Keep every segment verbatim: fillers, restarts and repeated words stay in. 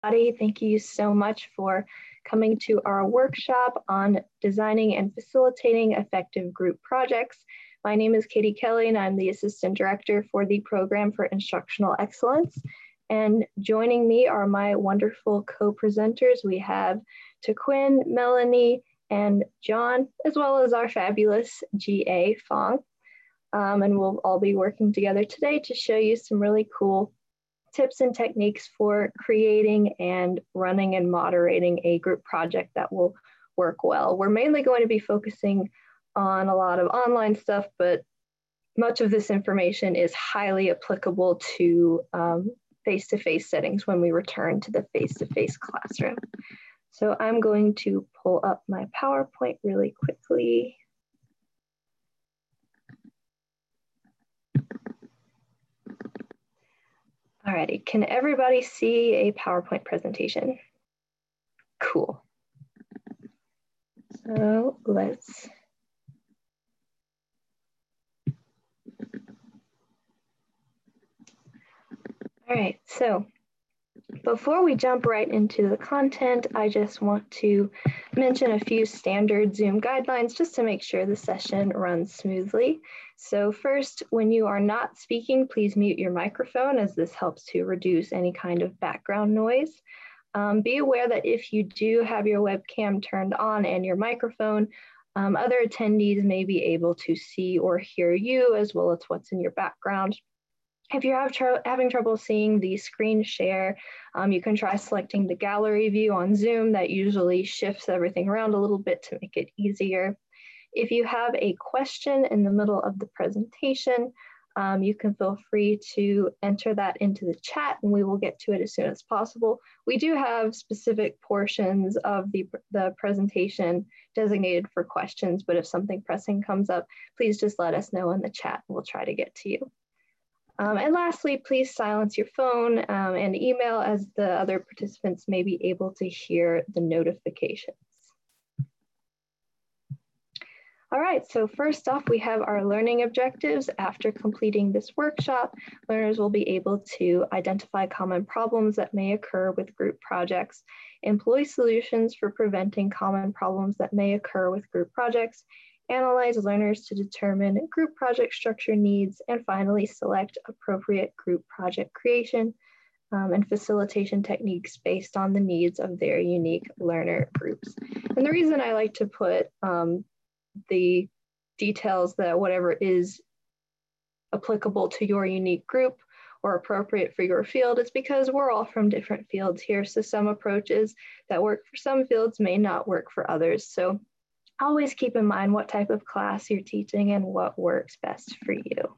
everybody. Thank you so much for coming to our workshop on designing and facilitating effective group projects. My name is Katie Kelly and I'm the Assistant Director for the Program for Instructional Excellence. And joining me are my wonderful co-presenters. We have Taquin, Melanie, and John, as well as our fabulous G A Fong. Um, and we'll all be working together today to show you some really cool tips and techniques for creating and running and moderating a group project that will work well. We're mainly going to be focusing on a lot of online stuff, but much of this information is highly applicable to um, face-to-face settings when we return to the face-to-face classroom. So I'm going to pull up my PowerPoint really quickly. Alrighty, can everybody see a PowerPoint presentation? Cool. So let's. All right, so before we jump right into the content, I just want to mention a few standard Zoom guidelines just to make sure the session runs smoothly. So first, when you are not speaking, please mute your microphone as this helps to reduce any kind of background noise. Um, be aware that if you do have your webcam turned on and your microphone, um, other attendees may be able to see or hear you as well as what's in your background. If you're have tr having trouble seeing the screen share, um, you can try selecting the gallery view on Zoom. That usually shifts everything around a little bit to make it easier. If you have a question in the middle of the presentation, um, you can feel free to enter that into the chat and we will get to it as soon as possible. We do have specific portions of the, the presentation designated for questions, but if something pressing comes up, please just let us know in the chat and we'll try to get to you. Um, and lastly, please silence your phone um, and email as the other participants may be able to hear the notifications. All right, so first off, we have our learning objectives. After completing this workshop, learners will be able to identify common problems that may occur with group projects, employ solutions for preventing common problems that may occur with group projects, analyze learners to determine group project structure needs, and finally select appropriate group project creation um, and facilitation techniques based on the needs of their unique learner groups. And the reason I like to put um, the details that whatever is applicable to your unique group or appropriate for your field is because we're all from different fields here. So some approaches that work for some fields may not work for others. So always keep in mind what type of class you're teaching and what works best for you.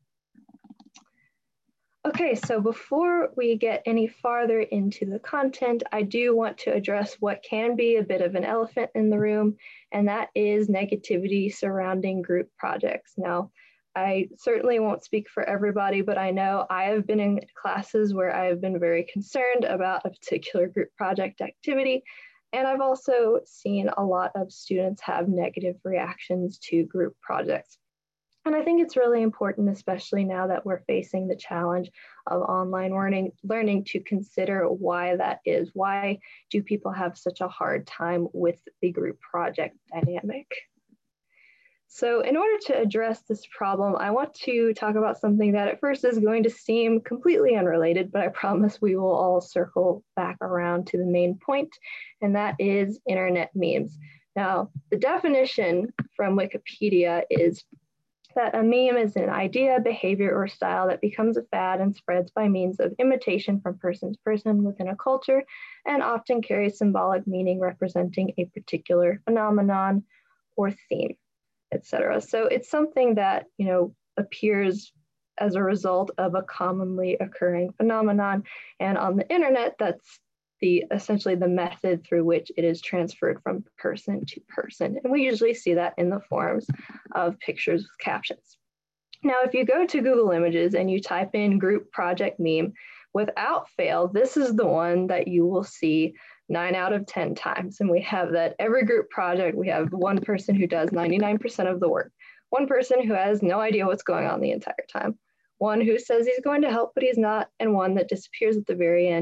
Okay, so before we get any farther into the content, I do want to address what can be a bit of an elephant in the room, and that is negativity surrounding group projects. Now, I certainly won't speak for everybody, but I know I have been in classes where I have been very concerned about a particular group project activity. And I've also seen a lot of students have negative reactions to group projects. And I think it's really important, especially now that we're facing the challenge of online learning, learning to consider why that is. Why do people have such a hard time with the group project dynamic? So in order to address this problem, I want to talk about something that at first is going to seem completely unrelated, but I promise we will all circle back around to the main point, and that is internet memes. Now, the definition from Wikipedia is that a meme is an idea, behavior, or style that becomes a fad and spreads by means of imitation from person to person within a culture and often carries symbolic meaning representing a particular phenomenon or theme, et cetera. So it's something that, you know, appears as a result of a commonly occurring phenomenon. And on the internet, that's the essentially the method through which it is transferred from person to person. And we usually see that in the forms of pictures with captions. Now, if you go to Google Images and you type in group project meme, without fail, this is the one that you will see nine out of ten times. And we have that every group project, we have one person who does ninety-nine percent of the work, one person who has no idea what's going on the entire time, one who says he's going to help, but he's not, and one that disappears at the very end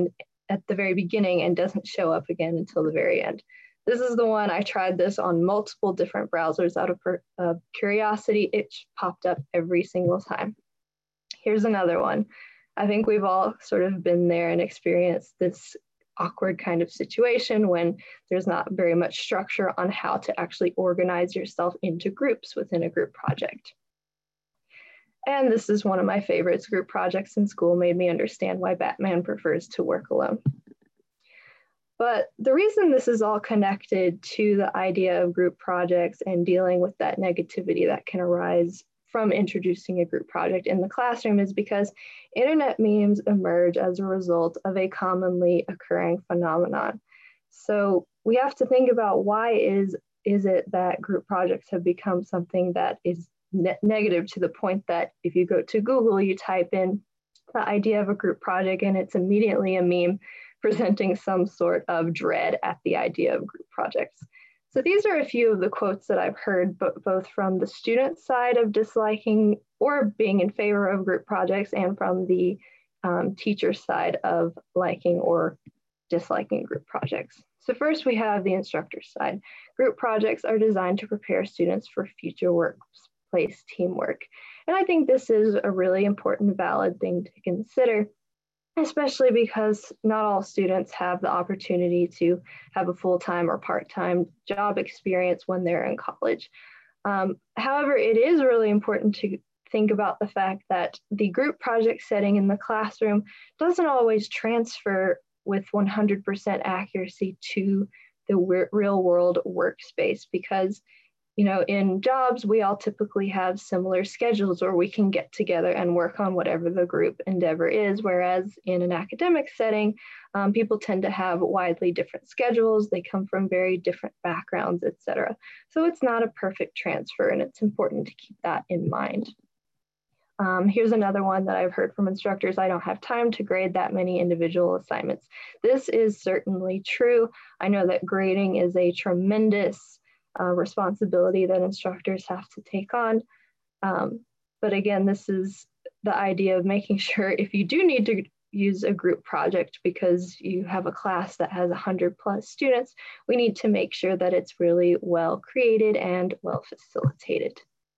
at the very beginning and doesn't show up again until the very end. This is the one I tried this on multiple different browsers out of uh, curiosity. It popped up every single time. Here's another one. I think we've all sort of been there and experienced this awkward kind of situation when there's not very much structure on how to actually organize yourself into groups within a group project. And this is one of my favorites. Group projects in school made me understand why Batman prefers to work alone. But the reason this is all connected to the idea of group projects and dealing with that negativity that can arise from introducing a group project in the classroom is because internet memes emerge as a result of a commonly occurring phenomenon. So we have to think about why is, is it that group projects have become something that is ne negative to the point that if you go to Google, you type in the idea of a group project and it's immediately a meme presenting some sort of dread at the idea of group projects. So these are a few of the quotes that I've heard, but both from the student side of disliking or being in favor of group projects and from the um, teacher side of liking or disliking group projects. So first we have the instructor side. Group projects are designed to prepare students for future workplace teamwork. And I think this is a really important, valid thing to consider, especially because not all students have the opportunity to have a full-time or part-time job experience when they're in college. Um, however, it is really important to think about the fact that the group project setting in the classroom doesn't always transfer with one hundred percent accuracy to the real world workspace, because you know, in jobs, we all typically have similar schedules where we can get together and work on whatever the group endeavor is. Whereas in an academic setting, um, people tend to have widely different schedules. They come from very different backgrounds, et cetera. So it's not a perfect transfer, and it's important to keep that in mind. Um, here's another one that I've heard from instructors: I don't have time to grade that many individual assignments. This is certainly true. I know that grading is a tremendous Uh, responsibility that instructors have to take on. Um, but again, this is the idea of making sure if you do need to use a group project because you have a class that has one hundred plus students, we need to make sure that it's really well created and well facilitated.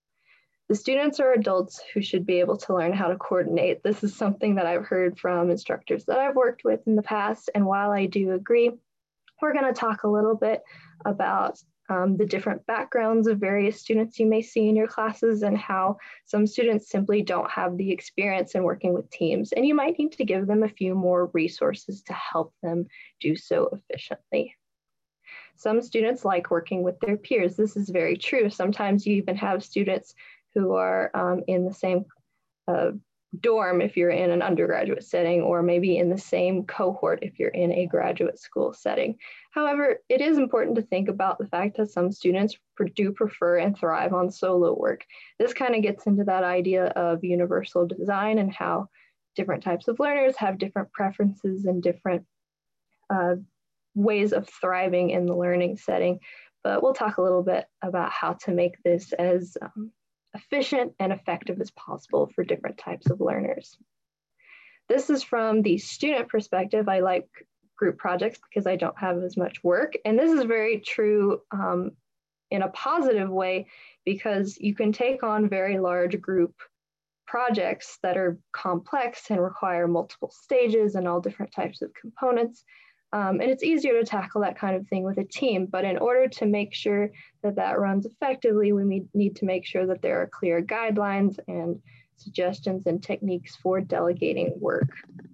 The students are adults who should be able to learn how to coordinate. This is something that I've heard from instructors that I've worked with in the past. And while I do agree, we're going to talk a little bit about Um, the different backgrounds of various students you may see in your classes and how some students simply don't have the experience in working with teams, and you might need to give them a few more resources to help them do so efficiently. Some students like working with their peers. This is very true. Sometimes you even have students who are um, in the same uh, dorm if you're in an undergraduate setting, or maybe in the same cohort if you're in a graduate school setting. However, it is important to think about the fact that some students do prefer and thrive on solo work. This kind of gets into that idea of universal design and how different types of learners have different preferences and different uh, ways of thriving in the learning setting. But we'll talk a little bit about how to make this as um, efficient and effective as possible for different types of learners. This is from the student perspective. I like group projects because I don't have as much work. And this is very true um, in a positive way, because you can take on very large group projects that are complex and require multiple stages and all different types of components. Um, and it's easier to tackle that kind of thing with a team. But in order to make sure that that runs effectively, we need to make sure that there are clear guidelines and suggestions and techniques for delegating work.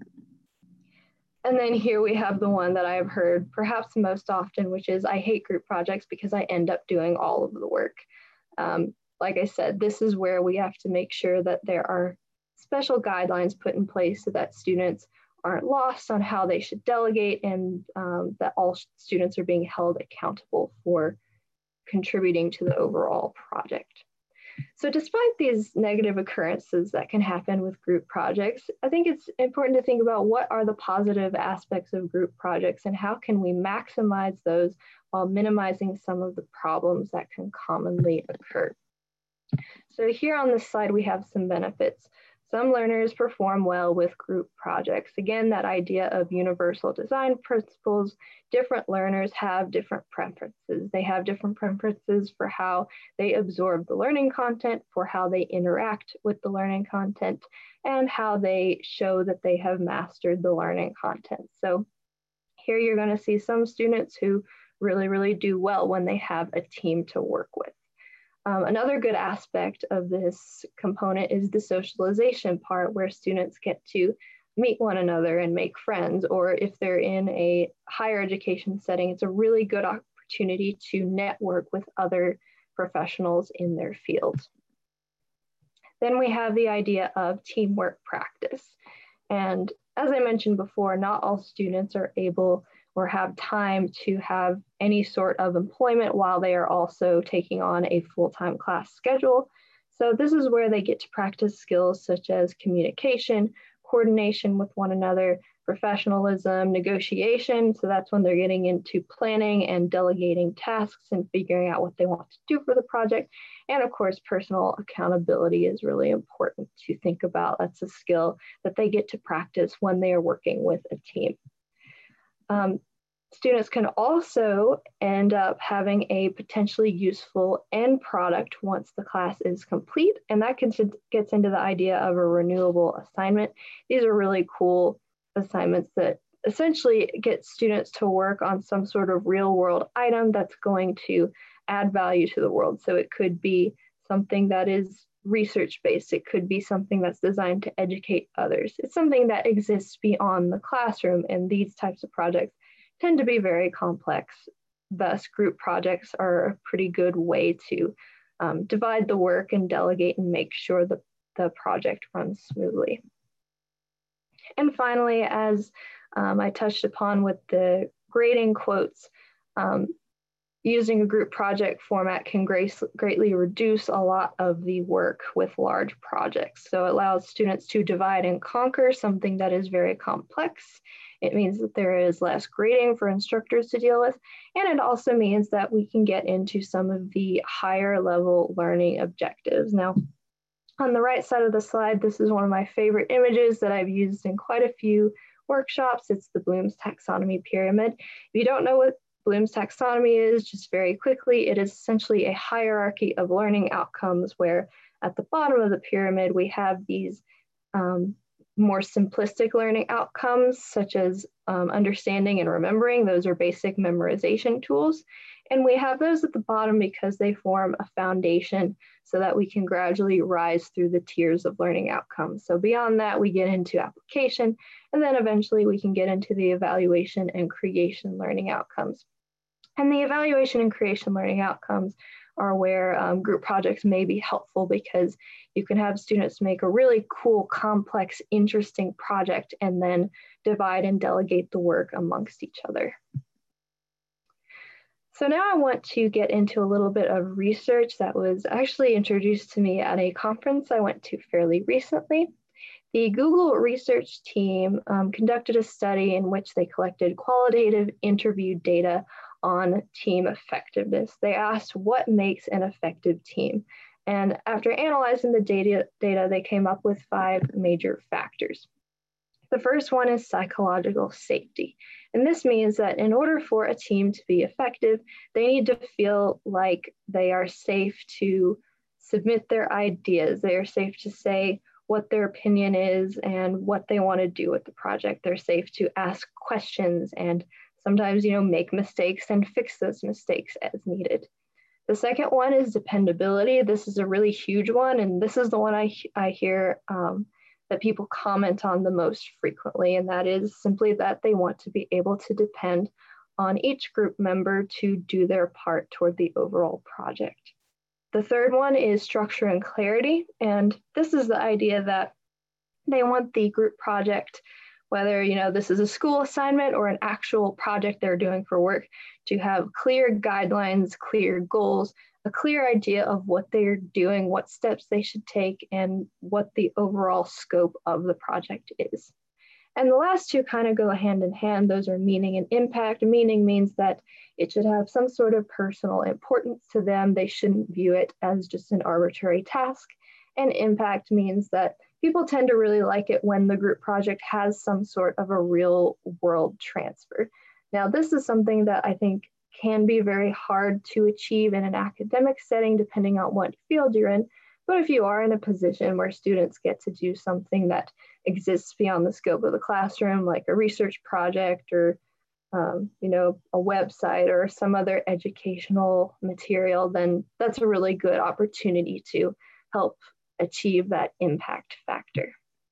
And then here we have the one that I've heard perhaps most often, which is I hate group projects because I end up doing all of the work. Um, like I said, this is where we have to make sure that there are special guidelines put in place so that students aren't lost on how they should delegate, and um, that all students are being held accountable for contributing to the overall project. So despite these negative occurrences that can happen with group projects, I think it's important to think about what are the positive aspects of group projects and how can we maximize those while minimizing some of the problems that can commonly occur. So here on this slide, we have some benefits. Some learners perform well with group projects. Again, that idea of universal design principles, different learners have different preferences. They have different preferences for how they absorb the learning content, for how they interact with the learning content, and how they show that they have mastered the learning content. So here you're going to see some students who really, really do well when they have a team to work with. Um, another good aspect of this component is the socialization part, where students get to meet one another and make friends, or if they're in a higher education setting, it's a really good opportunity to network with other professionals in their field. Then we have the idea of teamwork practice. And as I mentioned before, not all students are able or have time to have any sort of employment while they are also taking on a full-time class schedule. So this is where they get to practice skills such as communication, coordination with one another, professionalism, negotiation. So that's when they're getting into planning and delegating tasks and figuring out what they want to do for the project. And of course, personal accountability is really important to think about. That's a skill that they get to practice when they are working with a team. Um, Students can also end up having a potentially useful end product once the class is complete, and that gets into the idea of a renewable assignment. These are really cool assignments that essentially get students to work on some sort of real world item that's going to add value to the world. So it could be something that is research based. It could be something that's designed to educate others. It's something that exists beyond the classroom, and these types of projects tend to be very complex. Thus, group projects are a pretty good way to um, divide the work and delegate and make sure that the project runs smoothly. And finally, as um, I touched upon with the grading quotes, um, using a group project format can greatly reduce a lot of the work with large projects. So it allows students to divide and conquer something that is very complex. It means that there is less grading for instructors to deal with, and it also means that we can get into some of the higher level learning objectives. Now, on the right side of the slide, this is one of my favorite images that I've used in quite a few workshops. It's the Bloom's taxonomy pyramid. If you don't know what Bloom's taxonomy is, just very quickly, it is essentially a hierarchy of learning outcomes where at the bottom of the pyramid, we have these um, more simplistic learning outcomes, such as um, understanding and remembering. Those are basic memorization tools. And we have those at the bottom because they form a foundation so that we can gradually rise through the tiers of learning outcomes. So beyond that, we get into application, and then eventually we can get into the evaluation and creation learning outcomes. And the evaluation and creation learning outcomes are where um, group projects may be helpful, because you can have students make a really cool, complex, interesting project and then divide and delegate the work amongst each other. So now I want to get into a little bit of research that was actually introduced to me at a conference I went to fairly recently. The Google research team um, conducted a study in which they collected qualitative interview data on team effectiveness. They asked what makes an effective team. And after analyzing the data, data, they came up with five major factors. The first one is psychological safety. And this means that in order for a team to be effective, they need to feel like they are safe to submit their ideas. They are safe to say what their opinion is and what they want to do with the project. They're safe to ask questions and sometimes, you know, make mistakes and fix those mistakes as needed. The second one is dependability. This is a really huge one, and this is the one I, I hear um, that people comment on the most frequently, and that is simply that they want to be able to depend on each group member to do their part toward the overall project. The third one is structure and clarity, and this is the idea that they want the group project, whether you know this is a school assignment or an actual project they're doing for work, to have clear guidelines, clear goals, a clear idea of what they're doing, what steps they should take, and what the overall scope of the project is. And the last two kind of go hand in hand. Those are meaning and impact. Meaning means that it should have some sort of personal importance to them. They shouldn't view it as just an arbitrary task. And impact means that people tend to really like it when the group project has some sort of a real world transfer. Now, this is something that I think can be very hard to achieve in an academic setting, depending on what field you're in. But if you are in a position where students get to do something that exists beyond the scope of the classroom, like a research project or um, you know, a website or some other educational material, then that's a really good opportunity to help achieve that impact factor.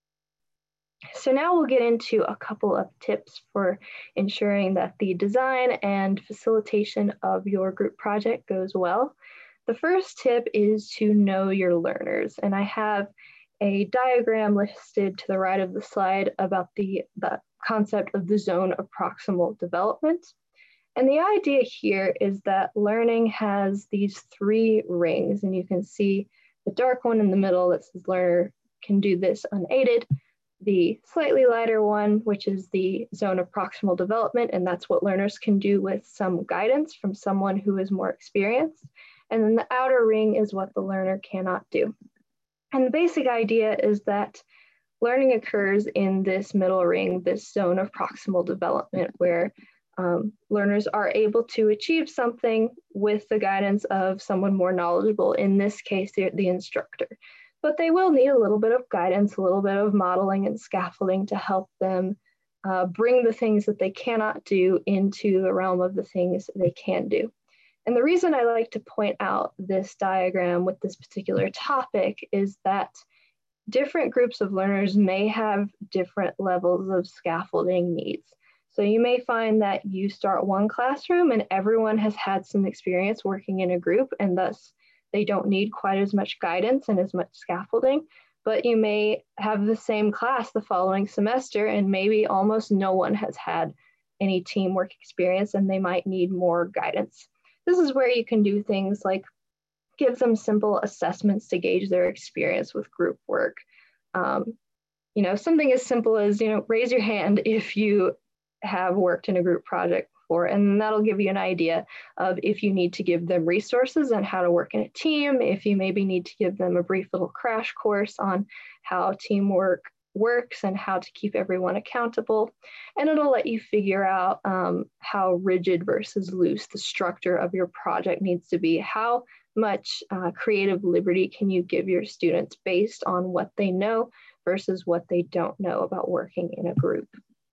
So now we'll get into a couple of tips for ensuring that the design and facilitation of your group project goes well. The first tip is to know your learners. And I have a diagram listed to the right of the slide about the, the concept of the zone of proximal development. And the idea here is that learning has these three rings, and you can see the dark one in the middle that says learner can do this unaided, the slightly lighter one, which is the zone of proximal development, and that's what learners can do with some guidance from someone who is more experienced. And then the outer ring is what the learner cannot do. And the basic idea is that learning occurs in this middle ring, this zone of proximal development, where um, learners are able to achieve something with the guidance of someone more knowledgeable, in this case, the, the instructor. But they will need a little bit of guidance, a little bit of modeling and scaffolding to help them uh, bring the things that they cannot do into the realm of the things they can do. And the reason I like to point out this diagram with this particular topic is that different groups of learners may have different levels of scaffolding needs. So you may find that you start one classroom and everyone has had some experience working in a group, and thus they don't need quite as much guidance and as much scaffolding. But you may have the same class the following semester and maybe almost no one has had any teamwork experience and they might need more guidance. This is where you can do things like give them simple assessments to gauge their experience with group work. Um, you know, something as simple as, you know, raise your hand if you have worked in a group project before, and that'll give you an idea of if you need to give them resources on how to work in a team, if you maybe need to give them a brief little crash course on how teamwork works and how to keep everyone accountable. And it'll let you figure out um, how rigid versus loose the structure of your project needs to be. How much uh, creative liberty can you give your students based on what they know versus what they don't know about working in a group.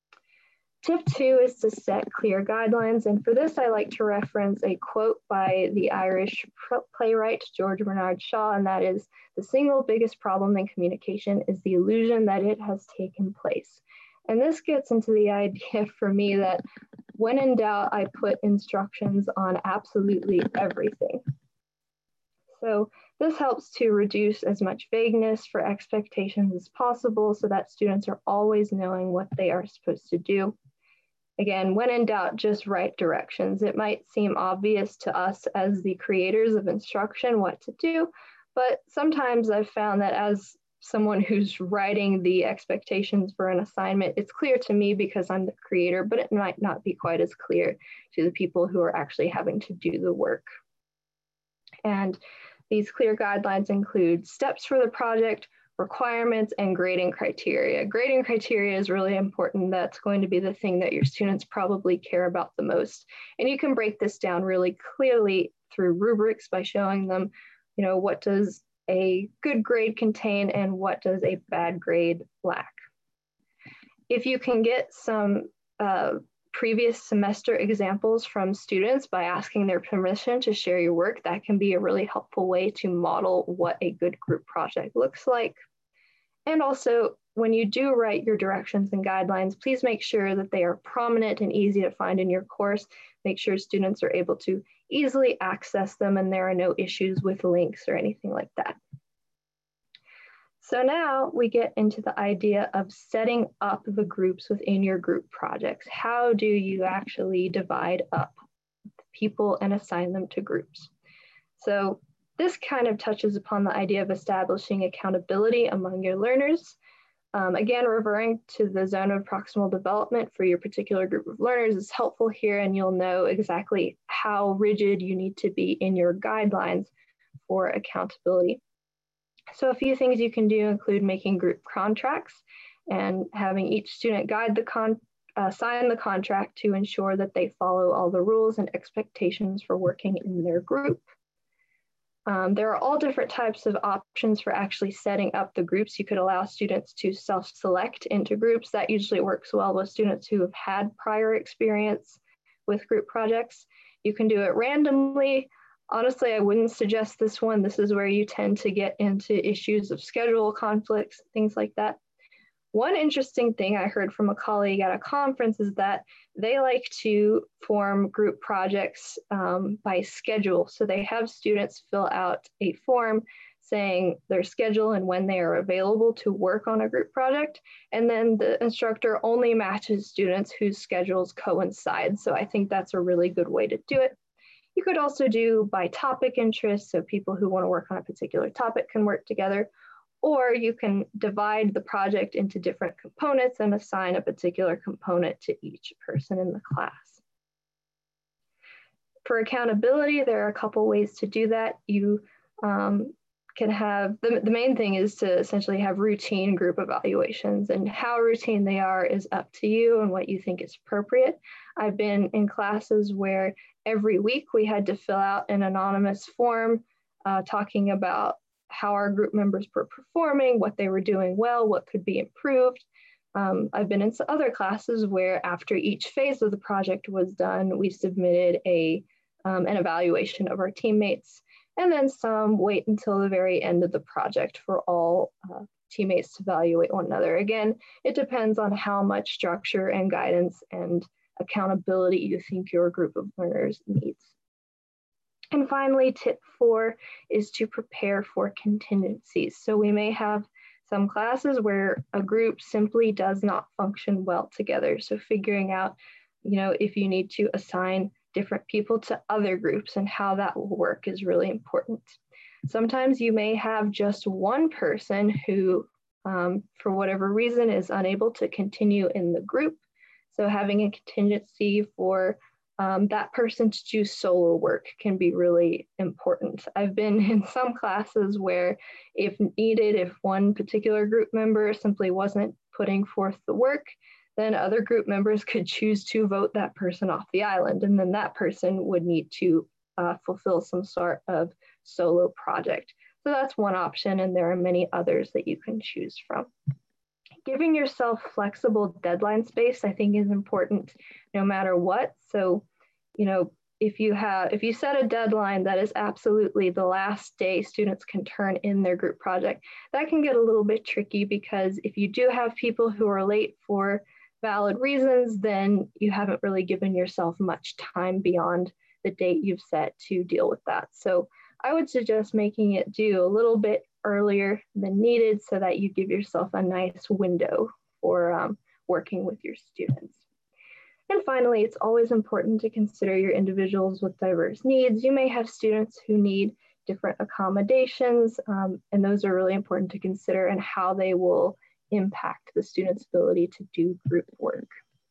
Tip two is to set clear guidelines. And for this, I like to reference a quote by the Irish playwright George Bernard Shaw, and that is, "The single biggest problem in communication is the illusion that it has taken place." And this gets into the idea for me that when in doubt, I put instructions on absolutely everything. So this helps to reduce as much vagueness for expectations as possible so that students are always knowing what they are supposed to do. Again, when in doubt, just write directions. It might seem obvious to us as the creators of instruction what to do, but sometimes I've found that as someone who's writing the expectations for an assignment, it's clear to me because I'm the creator, but it might not be quite as clear to the people who are actually having to do the work. And these clear guidelines include steps for the project, requirements, and grading criteria. Grading criteria is really important. That's going to be the thing that your students probably care about the most. And you can break this down really clearly through rubrics by showing them, you know, what does a good grade contain and what does a bad grade lack. If you can get some uh, previous semester examples from students by asking their permission to share your work, that can be a really helpful way to model what a good group project looks like. And also, when you do write your directions and guidelines, please make sure that they are prominent and easy to find in your course. Make sure students are able to easily access them and there are no issues with links or anything like that. So now we get into the idea of setting up the groups within your group projects. How do you actually divide up people and assign them to groups? So this kind of touches upon the idea of establishing accountability among your learners. Um, again, referring to the zone of proximal development for your particular group of learners is helpful here, and you'll know exactly how rigid you need to be in your guidelines for accountability. So a few things you can do include making group contracts and having each student guide the con uh, sign the contract to ensure that they follow all the rules and expectations for working in their group. Um, there are all different types of options for actually setting up the groups. You could allow students to self-select into groups. That usually works well with students who have had prior experience with group projects. You can do it randomly. Honestly, I wouldn't suggest this one. This is where you tend to get into issues of schedule conflicts, things like that. One interesting thing I heard from a colleague at a conference is that they like to form group projects um, by schedule. So they have students fill out a form saying their schedule and when they are available to work on a group project. And then the instructor only matches students whose schedules coincide. So I think that's a really good way to do it. You could also do by topic interest. So people who want to work on a particular topic can work together. Or you can divide the project into different components and assign a particular component to each person in the class. For accountability, there are a couple ways to do that. You um, can have, the, the main thing is to essentially have routine group evaluations, and how routine they are is up to you and what you think is appropriate. I've been in classes where every week we had to fill out an anonymous form uh, talking about how our group members were performing, what they were doing well, what could be improved. Um, I've been in some other classes where after each phase of the project was done, we submitted a, um, an evaluation of our teammates, and then some wait until the very end of the project for all uh, teammates to evaluate one another. Again, it depends on how much structure and guidance and accountability you think your group of learners needs. And finally, tip four is to prepare for contingencies. So we may have some classes where a group simply does not function well together. So figuring out, you know, if you need to assign different people to other groups and how that will work is really important. Sometimes you may have just one person who, um, for whatever reason, is unable to continue in the group. So having a contingency for Um, that person to do solo work can be really important. I've been in some classes where if needed, if one particular group member simply wasn't putting forth the work, then other group members could choose to vote that person off the island, and then that person would need to uh, fulfill some sort of solo project. So that's one option, and there are many others that you can choose from. Giving yourself flexible deadline space, I think, is important no matter what. So, you know, if you have, if you set a deadline that is absolutely the last day students can turn in their group project, that can get a little bit tricky, because if you do have people who are late for valid reasons, then you haven't really given yourself much time beyond the date you've set to deal with that. So I would suggest making it due a little bit earlier than needed so that you give yourself a nice window for um, working with your students. And finally, it's always important to consider your individuals with diverse needs. You may have students who need different accommodations, um, and those are really important to consider, and how they will impact the student's ability to do group work.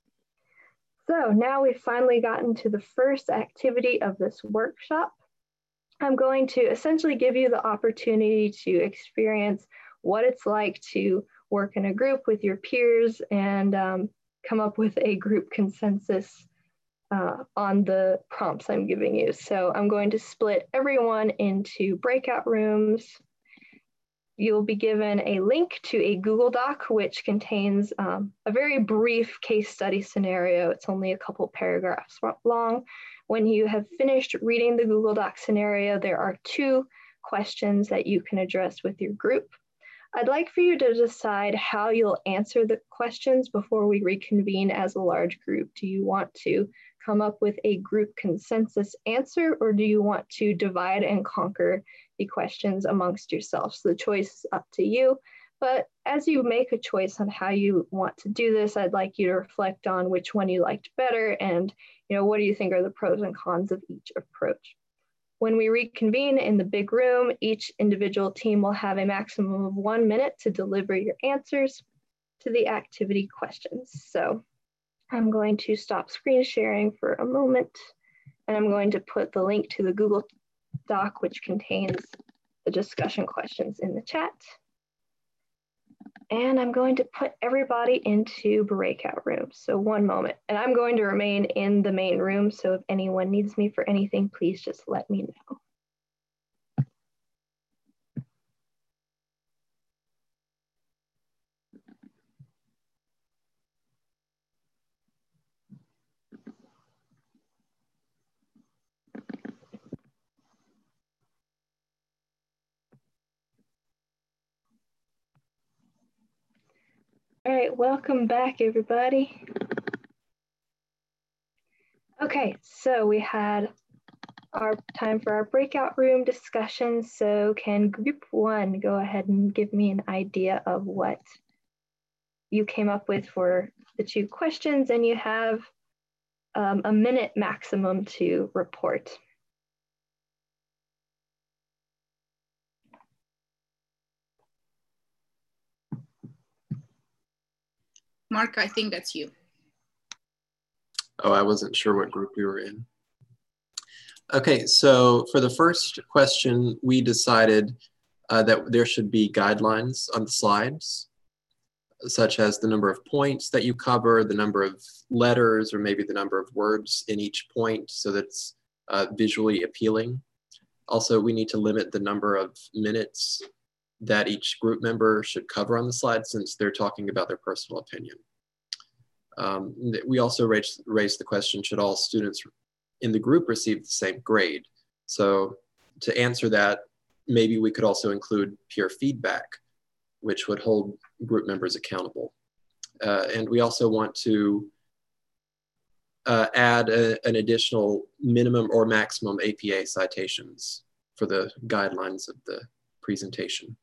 So now we've finally gotten to the first activity of this workshop. I'm going to essentially give you the opportunity to experience what it's like to work in a group with your peers and um, come up with a group consensus uh, on the prompts I'm giving you. So I'm going to split everyone into breakout rooms. You'll be given a link to a Google Doc, which contains um, a very brief case study scenario. It's only a couple paragraphs long. When you have finished reading the Google Doc scenario, there are two questions that you can address with your group. I'd like for you to decide how you'll answer the questions before we reconvene as a large group. Do you want to come up with a group consensus answer, or do you want to divide and conquer the questions amongst yourselves? So the choice is up to you. But as you make a choice on how you want to do this, I'd like you to reflect on which one you liked better, and you know, what do you think are the pros and cons of each approach. When we reconvene in the big room, each individual team will have a maximum of one minute to deliver your answers to the activity questions. So I'm going to stop screen sharing for a moment, and I'm going to put the link to the Google Doc, which contains the discussion questions in the chat. And I'm going to put everybody into breakout rooms. So one moment, and I'm going to remain in the main room. So if anyone needs me for anything, please just let me know. All right, welcome back, everybody. Okay, so we had our time for our breakout room discussion. So can group one go ahead and give me an idea of what you came up with for the two questions, and you have um, a minute maximum to report. Mark, I think that's you. Oh, I wasn't sure what group we were in. Okay, so for the first question, we decided uh, that there should be guidelines on the slides, such as the number of points that you cover, the number of letters, or maybe the number of words in each point, so that's uh, visually appealing. Also, we need to limit the number of minutes that each group member should cover on the slide, since they're talking about their personal opinion. Um, we also raised, raised the question, should all students in the group receive the same grade? So to answer that, maybe we could also include peer feedback, which would hold group members accountable. Uh, and we also want to uh, add a, an additional minimum or maximum A P A citations for the guidelines of the presentation.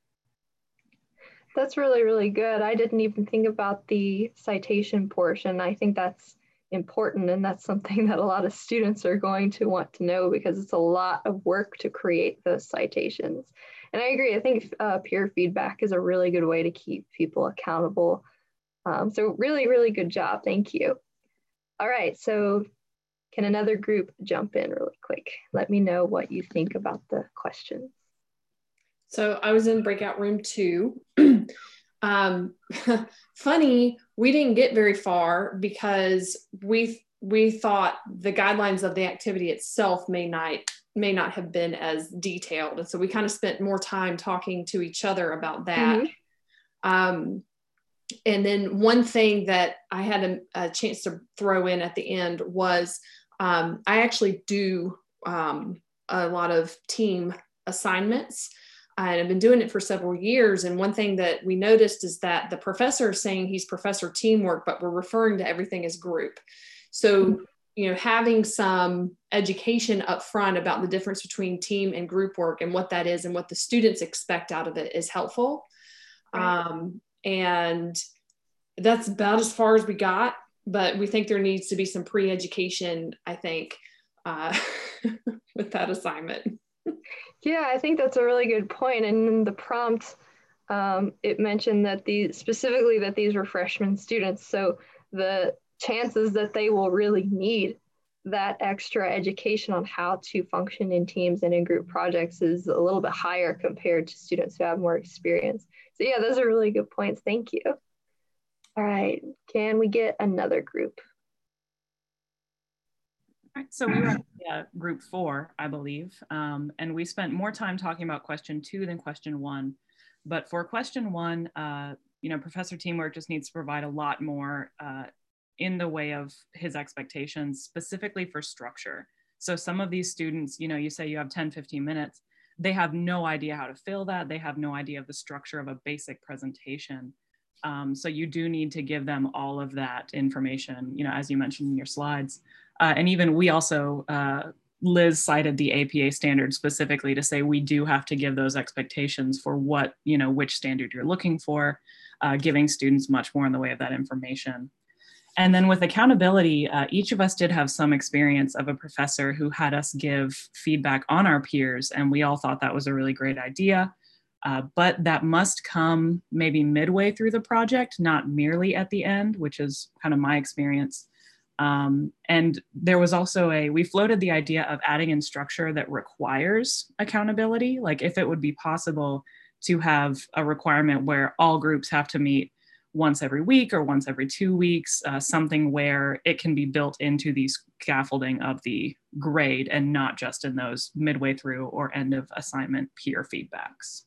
That's really, really good. I didn't even think about the citation portion. I think that's important, and that's something that a lot of students are going to want to know, because it's a lot of work to create those citations. And I agree, I think uh, peer feedback is a really good way to keep people accountable. Um, so really, really good job, thank you. All right, so can another group jump in really quick? Let me know what you think about the questions. So I was in breakout room two. um, funny, we didn't get very far because we we thought the guidelines of the activity itself may not may not have been as detailed, and so we kind of spent more time talking to each other about that. Mm-hmm. Um, and then one thing that I had a, a chance to throw in at the end was um, I actually do um, a lot of team assignments. And I've been doing it for several years. And one thing that we noticed is that the professor is saying he's professor teamwork, but we're referring to everything as group. So, you know, having some education up front about the difference between team and group work and what that is and what the students expect out of it is helpful. Right. Um, and that's about as far as we got, but we think there needs to be some pre-education, I think, uh, with that assignment. Yeah, I think that's a really good point. And in the prompt, um, it mentioned that these specifically that these were freshman students. So the chances that they will really need that extra education on how to function in teams and in group projects is a little bit higher compared to students who have more experience. So yeah, those are really good points. Thank you. All right, can we get another group? All right, so we were uh, group four, I believe, um, and we spent more time talking about question two than question one. But for question one, uh, you know, Professor Teamwork just needs to provide a lot more uh, in the way of his expectations, specifically for structure. So some of these students, you know, you say you have ten, fifteen minutes, they have no idea how to fill that. They have no idea of the structure of a basic presentation. Um, so you do need to give them all of that information, you know, as you mentioned in your slides. Uh, and even we also, uh, Liz cited the A P A standard specifically to say we do have to give those expectations for what, you know, which standard you're looking for, uh, giving students much more in the way of that information. And then with accountability, uh, each of us did have some experience of a professor who had us give feedback on our peers, and we all thought that was a really great idea. Uh, but that must come maybe midway through the project, not merely at the end, which is kind of my experience. Um, and there was also a, we floated the idea of adding in structure that requires accountability. Like if it would be possible to have a requirement where all groups have to meet once every week or once every two weeks, uh, something where it can be built into the scaffolding of the grade and not just in those midway through or end of assignment peer feedbacks.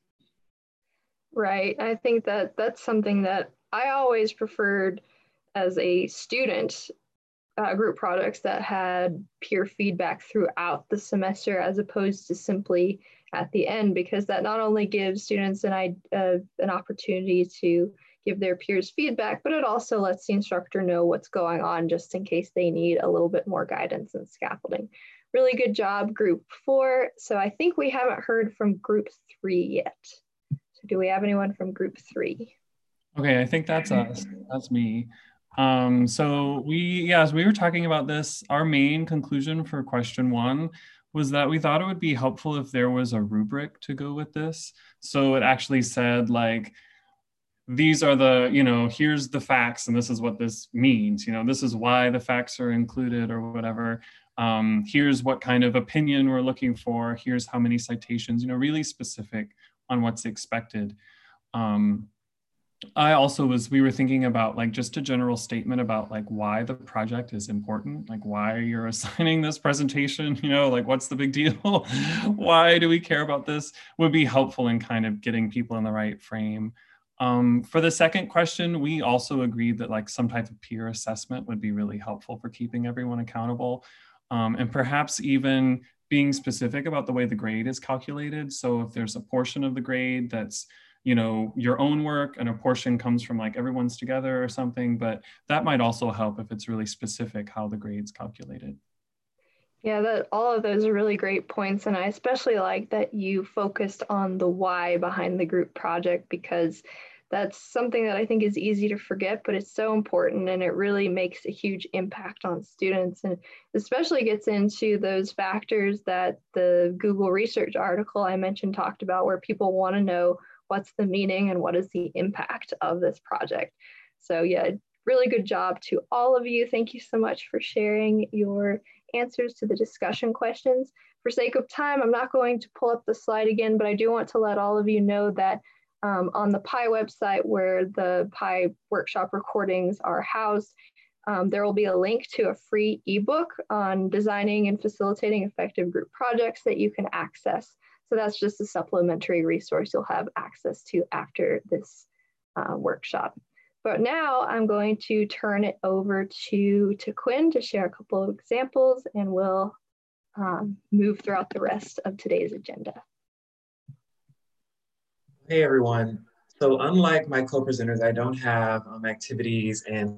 Right. I think that that's something that I always preferred as a student, uh, group projects that had peer feedback throughout the semester as opposed to simply at the end, because that not only gives students an, uh, an opportunity to give their peers feedback, but it also lets the instructor know what's going on just in case they need a little bit more guidance and scaffolding. Really good job, group four. So I think we haven't heard from group three yet. So do we have anyone from group three? Okay, I think that's us. That's me. Um, so we, yeah, as we were talking about this, our main conclusion for question one was that we thought it would be helpful if there was a rubric to go with this. So it actually said like, these are the, you know, here's the facts and this is what this means. You know, this is why the facts are included or whatever. Um, here's what kind of opinion we're looking for. Here's how many citations, you know, really specific on what's expected. Um, I also was, we were thinking about like just a general statement about like why the project is important, like why you're assigning this presentation, you know, like what's the big deal? Why do we care about this? Would be helpful in kind of getting people in the right frame. Um, for the second question, we also agreed that like some type of peer assessment would be really helpful for keeping everyone accountable. Um, and perhaps even being specific about the way the grade is calculated. So if there's a portion of the grade that's, you know, your own work and a portion comes from like everyone's together or something, but that might also help if it's really specific how the grade's calculated. Yeah, that all of those are really great points. And I especially like that you focused on the why behind the group project, because that's something that I think is easy to forget, but it's so important and it really makes a huge impact on students, and especially gets into those factors that the Google research article I mentioned talked about, where people want to know what's the meaning and what is the impact of this project. So yeah, really good job to all of you. Thank you so much for sharing your answers to the discussion questions. For sake of time, I'm not going to pull up the slide again, but I do want to let all of you know that um, on the P I website where the P I workshop recordings are housed, um, there will be a link to a free ebook on designing and facilitating effective group projects that you can access. So that's just a supplementary resource you'll have access to after this uh, workshop. But now I'm going to turn it over to, to Quinn to share a couple of examples, and we'll um, move throughout the rest of today's agenda. Hey everyone. So unlike my co-presenters, I don't have um, activities and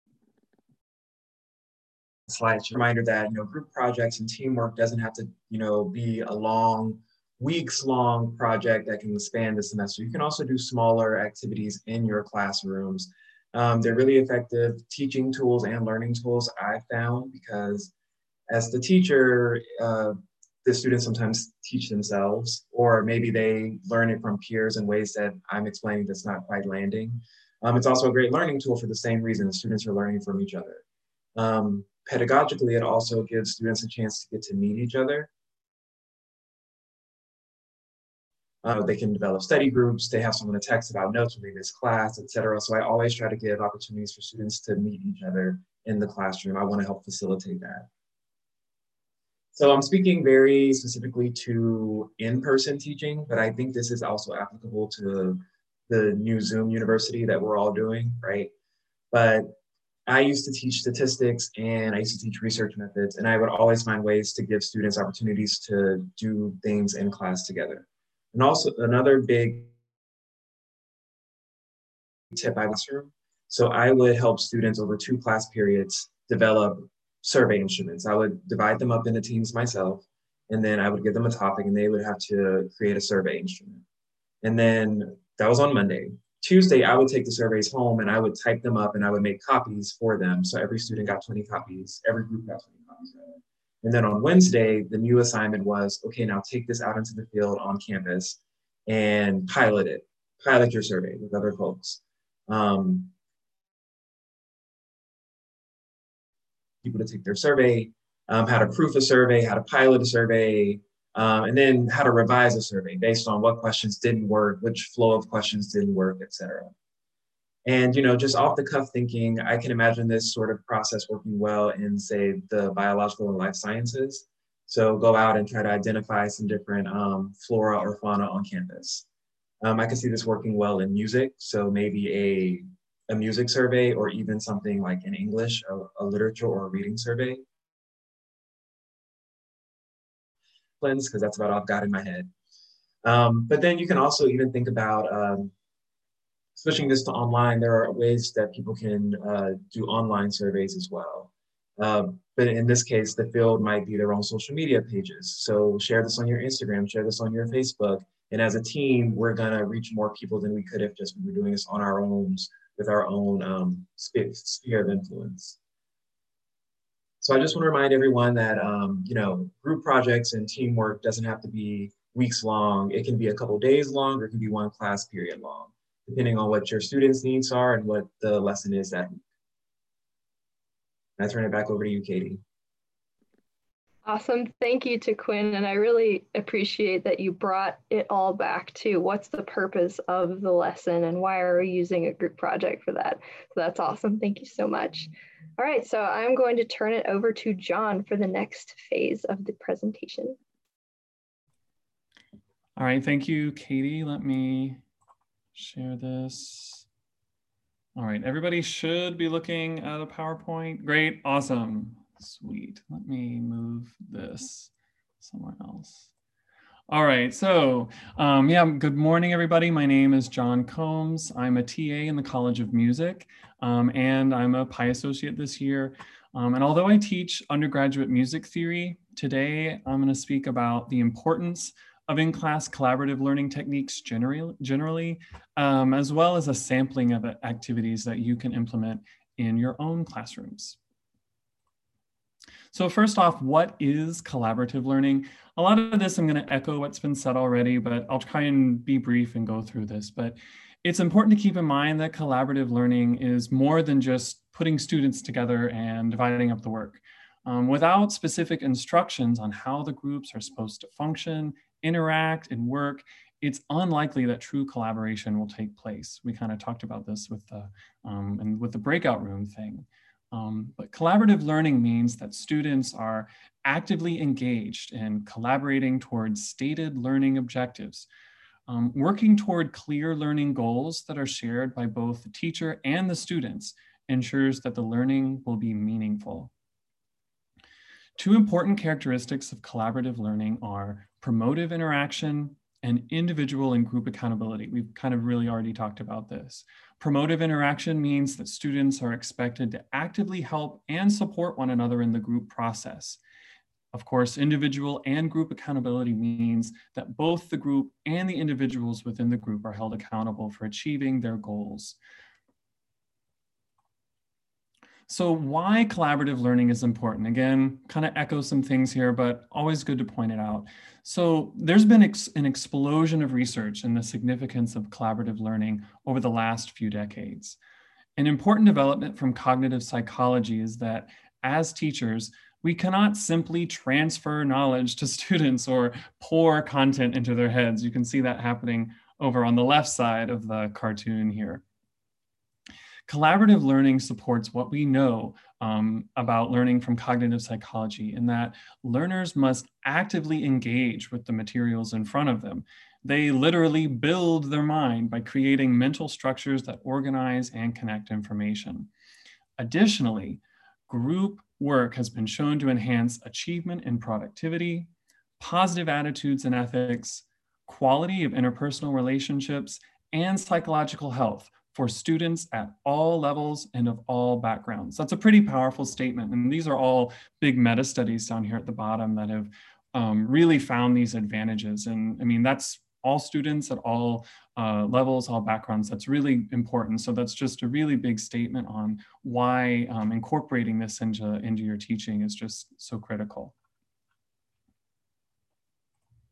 slides. Reminder that, you know, group projects and teamwork doesn't have to, you know, be a long, weeks long project that can span the semester. You can also do smaller activities in your classrooms. Um, they're really effective teaching tools and learning tools, I found, because as the teacher, uh, the students sometimes teach themselves, or maybe they learn it from peers in ways that I'm explaining that's not quite landing. Um, it's also a great learning tool for the same reason. The students are learning from each other. Um, pedagogically, it also gives students a chance to get to meet each other. Uh, they can develop study groups, they have someone to text about notes when they miss class, et cetera. So I always try to give opportunities for students to meet each other in the classroom. I want to help facilitate that. So I'm speaking very specifically to in-person teaching, but I think this is also applicable to the new Zoom University that we're all doing, right? But I used to teach statistics and I used to teach research methods, and I would always find ways to give students opportunities to do things in class together. And also another big tip I would share. So I would help students over two class periods develop survey instruments. I would divide them up into teams myself, and then I would give them a topic and they would have to create a survey instrument. And then that was on Monday. Tuesday, I would take the surveys home and I would type them up and I would make copies for them. So every student got twenty copies, every group got twenty copies. And then on Wednesday, the new assignment was, okay, now take this out into the field on campus and pilot it, pilot your survey with other folks. Um, people to take their survey, um, how to proof a survey, how to pilot a survey, um, and then how to revise a survey based on what questions didn't work, which flow of questions didn't work, et cetera. And, you know, just off the cuff thinking, I can imagine this sort of process working well in, say, the biological and life sciences. So go out and try to identify some different um, flora or fauna on campus. Um, I can see this working well in music. So maybe a, a music survey, or even something like in English, a, a literature or a reading survey. Because that's about all I've got in my head. Um, but then you can also even think about um, switching this to online. There are ways that people can uh, do online surveys as well. Uh, but in this case, the field might be their own social media pages. So share this on your Instagram, share this on your Facebook. And as a team, we're gonna reach more people than we could if just we were doing this on our own with our own um, sphere of influence. So I just wanna remind everyone that um, you know, group projects and teamwork doesn't have to be weeks long. It can be a couple days long, or it can be one class period long, depending on what your students' needs are and what the lesson is that week. I turn it back over to you, Katie. Awesome. Thank you to Quinn. And I really appreciate that you brought it all back to what's the purpose of the lesson and why are we using a group project for that. So that's awesome. Thank you so much. All right, so I'm going to turn it over to John for the next phase of the presentation. All right, thank you, Katie. Let me share this. All right, everybody should be looking at a PowerPoint. Great, awesome, sweet. Let me move this somewhere else. All right, so um, yeah, good morning, everybody. My name is John Combs. I'm a T A in the College of Music, um, and I'm a P I Associate this year. Um, and although I teach undergraduate music theory, today I'm gonna speak about the importance of in-class collaborative learning techniques generally, generally um, as well as a sampling of activities that you can implement in your own classrooms. So first off, what is collaborative learning? A lot of this, I'm gonna echo what's been said already, but I'll try and be brief and go through this. But it's important to keep in mind that collaborative learning is more than just putting students together and dividing up the work. Um, without specific instructions on how the groups are supposed to function, interact, and work, it's unlikely that true collaboration will take place. We kind of talked about this with the, um, and with the breakout room thing. Um, but collaborative learning means that students are actively engaged in collaborating towards stated learning objectives, um, working toward clear learning goals that are shared by both the teacher and the students ensures that the learning will be meaningful. Two important characteristics of collaborative learning are promotive interaction and individual and group accountability. We've kind of really already talked about this. Promotive interaction means that students are expected to actively help and support one another in the group process. Of course, individual and group accountability means that both the group and the individuals within the group are held accountable for achieving their goals. So why collaborative learning is important? Again, kind of echo some things here, but always good to point it out. So there's been ex an explosion of research in the significance of collaborative learning over the last few decades. An important development from cognitive psychology is that as teachers, we cannot simply transfer knowledge to students or pour content into their heads. You can see that happening over on the left side of the cartoon here. Collaborative learning supports what we know um, about learning from cognitive psychology, in that learners must actively engage with the materials in front of them. They literally build their mind by creating mental structures that organize and connect information. Additionally, group work has been shown to enhance achievement and productivity, positive attitudes and ethics, quality of interpersonal relationships, and psychological health for students at all levels and of all backgrounds. That's a pretty powerful statement. And these are all big meta studies down here at the bottom that have um, really found these advantages. And I mean, that's all students at all uh, levels, all backgrounds. That's really important. So that's just a really big statement on why um, incorporating this into, into your teaching is just so critical.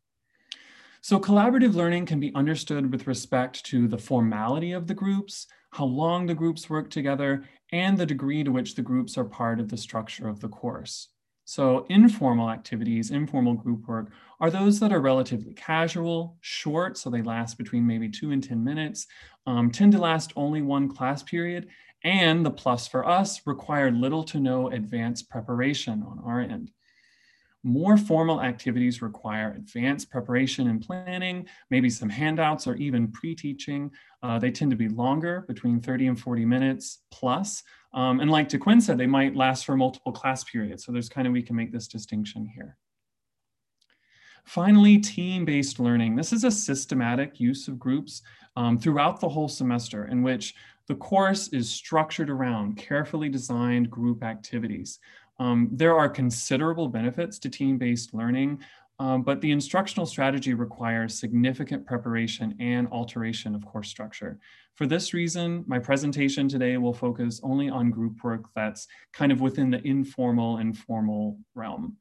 So collaborative learning can be understood with respect to the formality of the groups, how long the groups work together, and the degree to which the groups are part of the structure of the course. So informal activities, informal group work, are those that are relatively casual, short, so they last between maybe two and ten minutes, um, tend to last only one class period, and the plus for us, require little to no advanced preparation on our end. More formal activities require advanced preparation and planning, maybe some handouts or even pre-teaching. Uh, they tend to be longer, between thirty and forty minutes plus. Um, and like DeQuinn said, they might last for multiple class periods. So there's kind of, we can make this distinction here. Finally, team-based learning. This is a systematic use of groups um, throughout the whole semester, in which the course is structured around carefully designed group activities. Um, there are considerable benefits to team-based learning, um, but the instructional strategy requires significant preparation and alteration of course structure. For this reason, my presentation today will focus only on group work that's kind of within the informal and formal realm.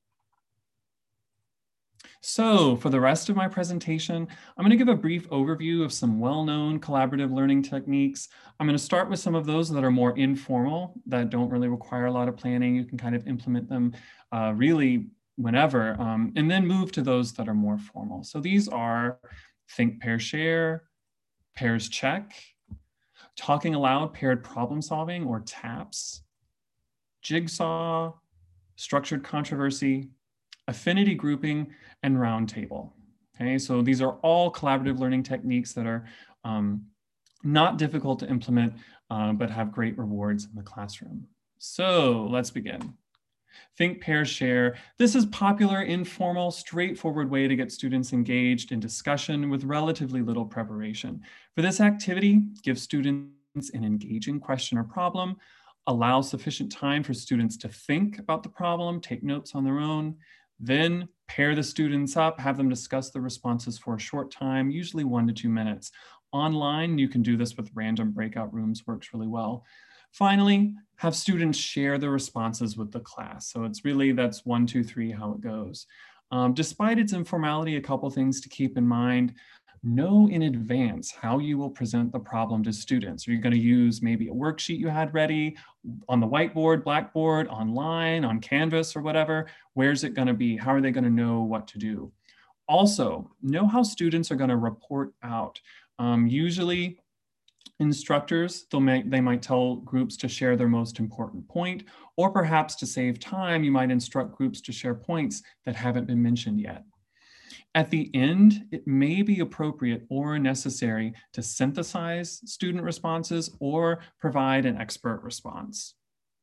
So for the rest of my presentation, I'm going to give a brief overview of some well-known collaborative learning techniques. I'm going to start with some of those that are more informal, that don't really require a lot of planning. You can kind of implement them uh, really whenever, um, and then move to those that are more formal. So these are think, pair, share, pairs check, talking aloud, paired problem solving, or TAPS, jigsaw, structured controversy, affinity grouping, and roundtable. Okay, so these are all collaborative learning techniques that are um, not difficult to implement, uh, but have great rewards in the classroom. So let's begin. Think, pair, share. This is popular, informal, straightforward way to get students engaged in discussion with relatively little preparation. For this activity, give students an engaging question or problem, allow sufficient time for students to think about the problem, take notes on their own, then pair the students up, have them discuss the responses for a short time, usually one to two minutes. Online, you can do this with random breakout rooms, works really well. Finally, have students share the responses with the class. So it's really, that's one, two, three, how it goes. Um, despite its informality, a couple things to keep in mind. Know in advance how you will present the problem to students. Are you going to use maybe a worksheet you had ready on the whiteboard, Blackboard, online, on Canvas or whatever? Where's it going to be? How are they going to know what to do? Also, know how students are going to report out. Um, usually, instructors, they'll make, they might tell groups to share their most important point, or perhaps to save time, you might instruct groups to share points that haven't been mentioned yet. At the end, it may be appropriate or necessary to synthesize student responses or provide an expert response.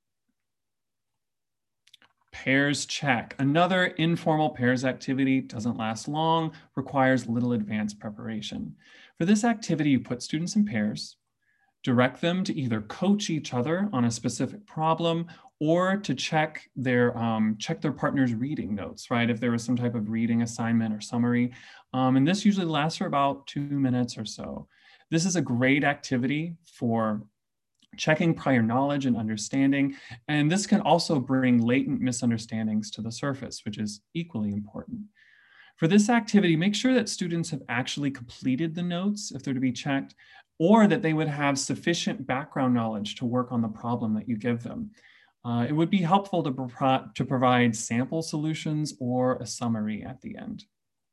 Pairs check. Another informal pairs activity, doesn't last long, requires little advanced preparation. For this activity, you put students in pairs, direct them to either coach each other on a specific problem or to check their, um, check their partner's reading notes, right? If there was some type of reading assignment or summary. Um, and this usually lasts for about two minutes or so. This is a great activity for checking prior knowledge and understanding. And this can also bring latent misunderstandings to the surface, which is equally important. For this activity, make sure that students have actually completed the notes if they're to be checked, or that they would have sufficient background knowledge to work on the problem that you give them. Uh, it would be helpful to, pro to provide sample solutions or a summary at the end.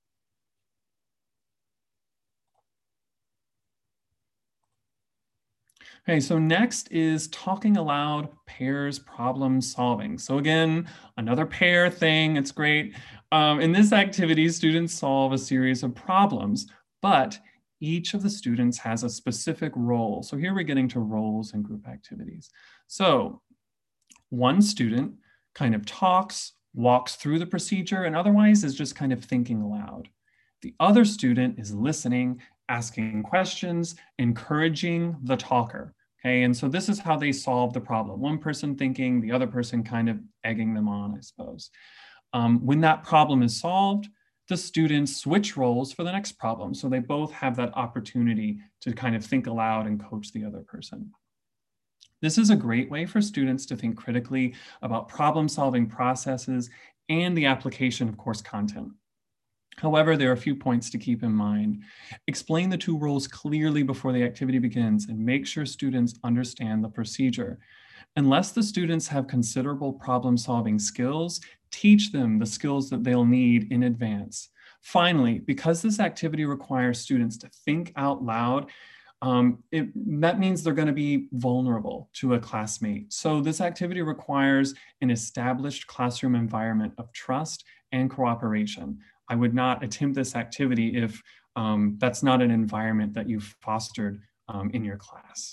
Okay, so next is talking aloud, pairs problem solving. So again, another pair thing, it's great. Um, in this activity, students solve a series of problems, but each of the students has a specific role. So here we're getting to roles and group activities. So one student kind of talks, walks through the procedure, and otherwise is just kind of thinking aloud. The other student is listening, asking questions, encouraging the talker. Okay, and so this is how they solve the problem. One person thinking, the other person kind of egging them on, I suppose. Um, when that problem is solved, the students switch roles for the next problem. So they both have that opportunity to kind of think aloud and coach the other person. This is a great way for students to think critically about problem-solving processes and the application of course content. However, there are a few points to keep in mind. Explain the two roles clearly before the activity begins and make sure students understand the procedure. Unless the students have considerable problem-solving skills, teach them the skills that they'll need in advance. Finally, because this activity requires students to think out loud, um, it, that means they're going to be vulnerable to a classmate. So this activity requires an established classroom environment of trust and cooperation. I would not attempt this activity if um, that's not an environment that you've fostered um, in your class.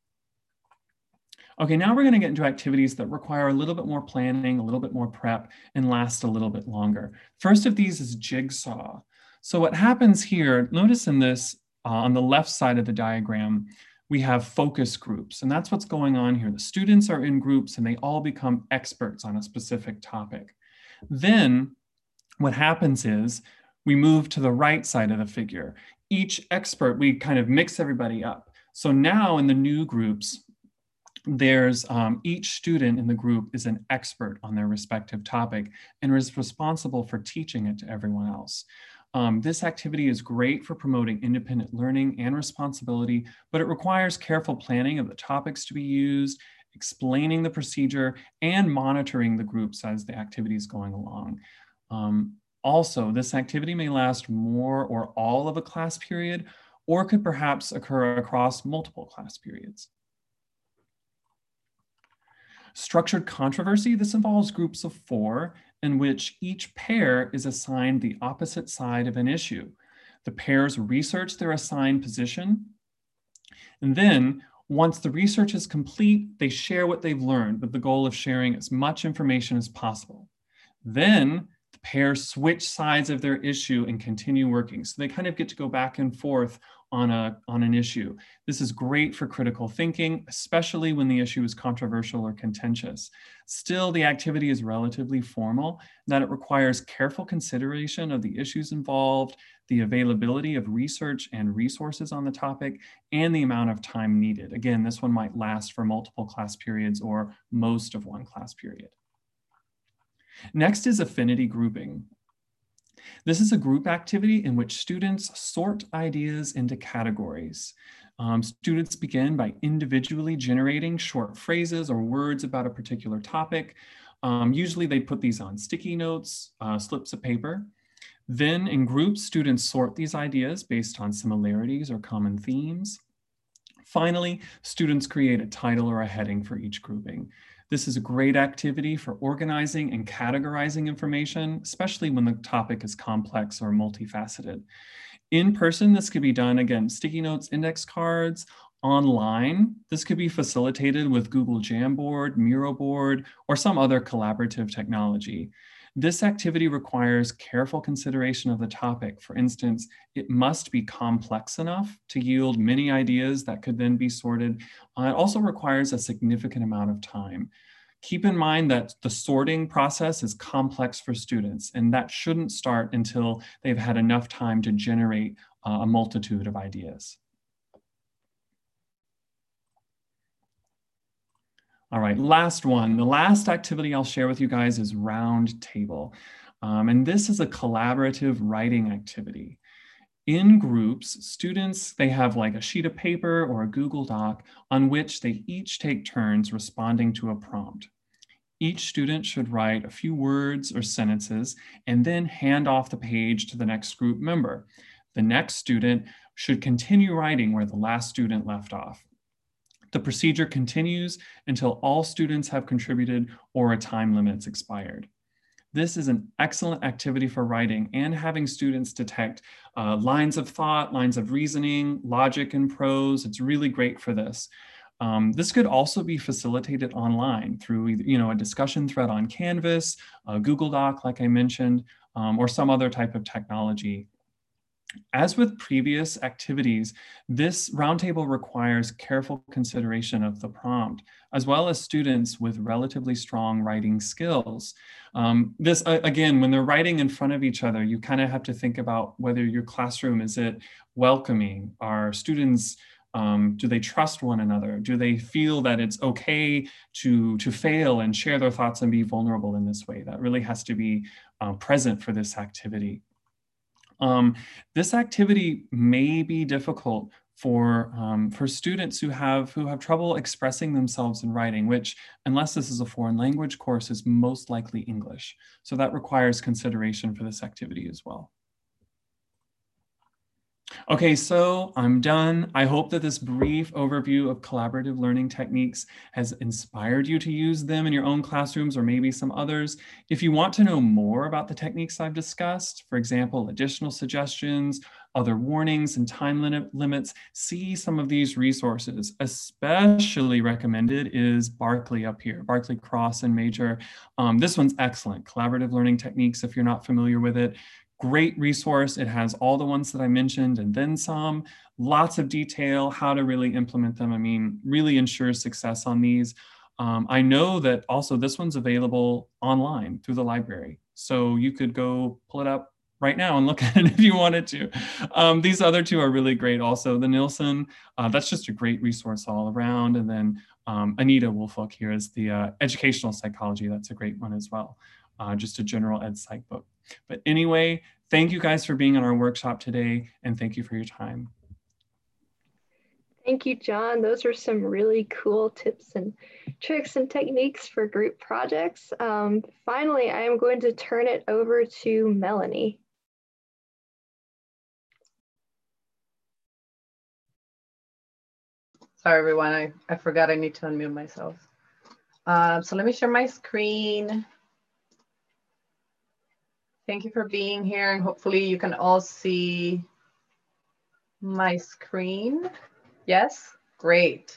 Okay, now we're going to get into activities that require a little bit more planning, a little bit more prep, and last a little bit longer. First of these is Jigsaw. So what happens here, notice in this, uh, on the left side of the diagram, we have focus groups, and that's what's going on here. The students are in groups and they all become experts on a specific topic. Then what happens is we move to the right side of the figure. Each expert, we kind of mix everybody up. So now in the new groups, there's um, each student in the group is an expert on their respective topic and is responsible for teaching it to everyone else. Um, this activity is great for promoting independent learning and responsibility, but it requires careful planning of the topics to be used, explaining the procedure, and monitoring the groups as the activity is going along. Um, also, this activity may last more or all of a class period, or could perhaps occur across multiple class periods. Structured controversy, this involves groups of four in which each pair is assigned the opposite side of an issue. The pairs research their assigned position, and then once the research is complete, they share what they've learned with the goal of sharing as much information as possible. Then the pairs switch sides of their issue and continue working. So they kind of get to go back and forth on, a, on an issue. This is great for critical thinking, especially when the issue is controversial or contentious. Still, the activity is relatively formal, that it requires careful consideration of the issues involved, the availability of research and resources on the topic, and the amount of time needed. Again, this one might last for multiple class periods or most of one class period. Next is affinity grouping. This is a group activity in which students sort ideas into categories. Um, students begin by individually generating short phrases or words about a particular topic. Um, usually they put these on sticky notes, uh, slips of paper. Then in groups, students sort these ideas based on similarities or common themes. Finally, students create a title or a heading for each grouping. This is a great activity for organizing and categorizing information, especially when the topic is complex or multifaceted. In person, this could be done, again, sticky notes, index cards. Online, this could be facilitated with Google Jamboard, Miro board, or some other collaborative technology. This activity requires careful consideration of the topic. For instance, it must be complex enough to yield many ideas that could then be sorted. Uh, it also requires a significant amount of time. Keep in mind that the sorting process is complex for students, and that shouldn't start until they've had enough time to generate uh, a multitude of ideas. All right, last one. The last activity I'll share with you guys is round table. Um, and this is a collaborative writing activity. In groups, students, they have like a sheet of paper or a Google Doc on which they each take turns responding to a prompt. Each student should write a few words or sentences and then hand off the page to the next group member. The next student should continue writing where the last student left off. The procedure continues until all students have contributed or a time limit's expired. This is an excellent activity for writing and having students detect uh, lines of thought, lines of reasoning, logic and prose. It's really great for this. Um, this could also be facilitated online through either, you know, a discussion thread on Canvas, a Google Doc, like I mentioned, um, or some other type of technology. As with previous activities, this roundtable requires careful consideration of the prompt, as well as students with relatively strong writing skills. Um, this, uh, again, when they're writing in front of each other, you kind of have to think about whether your classroom, is it welcoming? Are students, um, do they trust one another? Do they feel that it's okay to, to fail and share their thoughts and be vulnerable in this way? That really has to be uh, present for this activity. Um, this activity may be difficult for, um, for students who have, who have trouble expressing themselves in writing, which, unless this is a foreign language course, is most likely English. So that requires consideration for this activity as well. Okay, so I'm done. I hope that this brief overview of collaborative learning techniques has inspired you to use them in your own classrooms or maybe some others. If you want to know more about the techniques I've discussed, for example, additional suggestions, other warnings and time limit limits, see some of these resources. Especially recommended is Barkley up here, Barkley Cross and Major. Um, this one's excellent, Collaborative Learning Techniques, if you're not familiar with it. Great resource. It has all the ones that I mentioned and then some, lots of detail, how to really implement them. I mean, really ensures success on these. Um, I know that also this one's available online through the library. So you could go pull it up right now and look at it if you wanted to. Um, these other two are really great also. The Nielsen, uh, that's just a great resource all around. And then um, Anita Woolfolk here is the uh, Educational Psychology. That's a great one as well. Uh, just a general ed psych book. But anyway, thank you guys for being on our workshop today, and thank you for your time. Thank you, John. Those are some really cool tips and tricks and techniques for group projects. Um, finally, I am going to turn it over to Melanie. Sorry, everyone, I, I forgot I need to unmute myself. Uh, so let me share my screen. Thank you for being here, and hopefully you can all see my screen. Yes, great.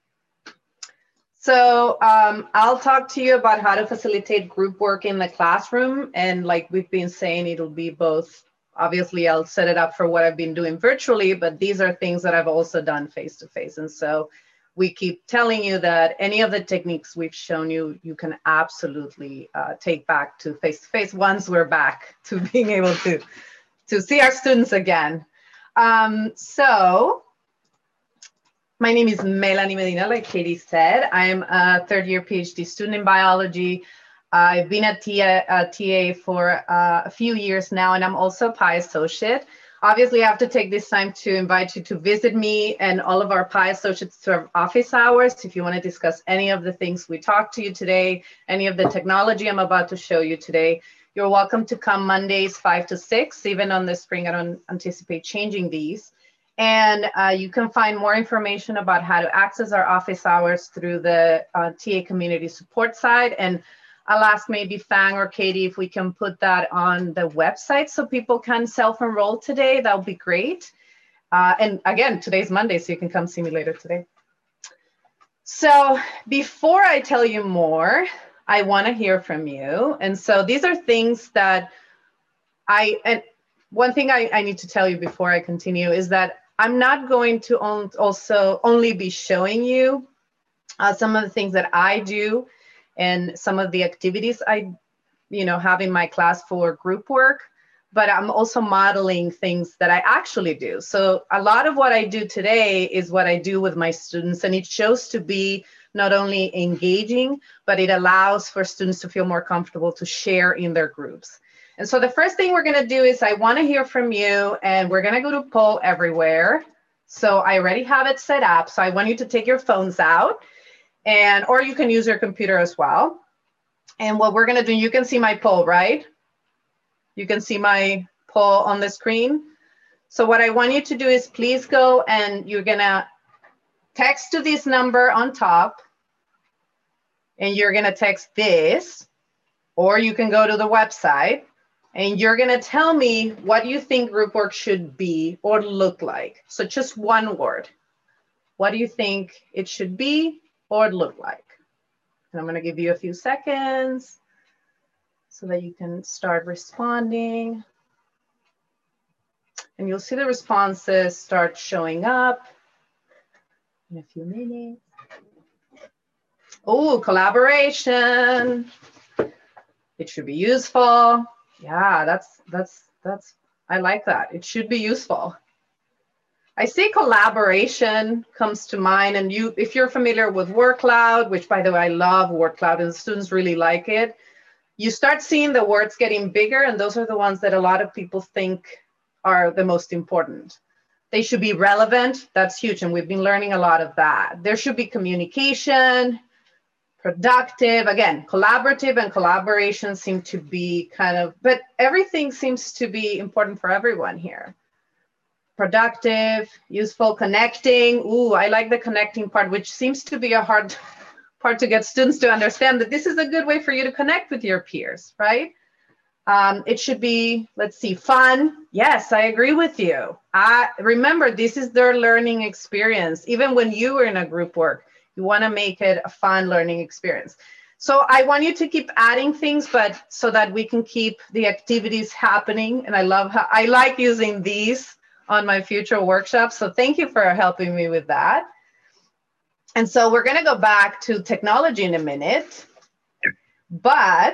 So um, I'll talk to you about how to facilitate group work in the classroom. And like we've been saying, it'll be both. Obviously, I'll set it up for what I've been doing virtually, but these are things that I've also done face-to-face. And so we keep telling you that any of the techniques we've shown you, you can absolutely uh, take back to face-to-face once we're back to being able to, to see our students again. Um, so my name is Melanie Medina, like Katie said. I'm a third year PhD student in biology. I've been a T A, a T A for uh, a few years now, and I'm also a P I associate. Obviously, I have to take this time to invite you to visit me and all of our P I associates to our office hours. If you want to discuss any of the things we talked to you today, any of the technology I'm about to show you today, you're welcome to come Mondays five to six. Even on the spring, I don't anticipate changing these. And uh, you can find more information about how to access our office hours through the uh, T A community support side. And I'll ask maybe Fang or Katie if we can put that on the website so people can self-enroll today. That would be great. Uh, and again, today's Monday, so you can come see me later today. So before I tell you more, I want to hear from you. And so these are things that I, and one thing I, I need to tell you before I continue is that I'm not going to on, also only be showing you uh, some of the things that I do and some of the activities I, you know, have in my class for group work, but I'm also modeling things that I actually do. So a lot of what I do today is what I do with my students, and it shows to be not only engaging, but it allows for students to feel more comfortable to share in their groups. And so the first thing we're gonna do is I wanna hear from you, and we're gonna go to Poll Everywhere. So I already have it set up. So I want you to take your phones out, and or you can use your computer as well. And what we're gonna do, you can see my poll, right? You can see my poll on the screen. So what I want you to do is please go and you're gonna text to this number on top, and you're gonna text this, or you can go to the website and you're gonna tell me what you think group work should be or look like. So just one word. What do you think it should be or look like? And I'm gonna give you a few seconds so that you can start responding. And you'll see the responses start showing up in a few minutes. Oh, collaboration. It should be useful. Yeah, that's, that's, that's, I like that. It should be useful. I see collaboration comes to mind, and you, if you're familiar with word cloud, which by the way, I love word cloud and students really like it, you start seeing the words getting bigger, and those are the ones that a lot of people think are the most important. They should be relevant. That's huge. And we've been learning a lot of that. There should be communication, productive. Again, collaborative and collaboration seem to be kind of, but everything seems to be important for everyone here. Productive, useful, connecting. Ooh, I like the connecting part, which seems to be a hard part to get students to understand that this is a good way for you to connect with your peers, right? Um, it should be, let's see, fun. Yes, I agree with you. I remember, this is their learning experience. Even when you were in a group work, you want to make it a fun learning experience. So I want you to keep adding things, but so that we can keep the activities happening. And I love how I like using these on my future workshops. So thank you for helping me with that. And so we're going to go back to technology in a minute, but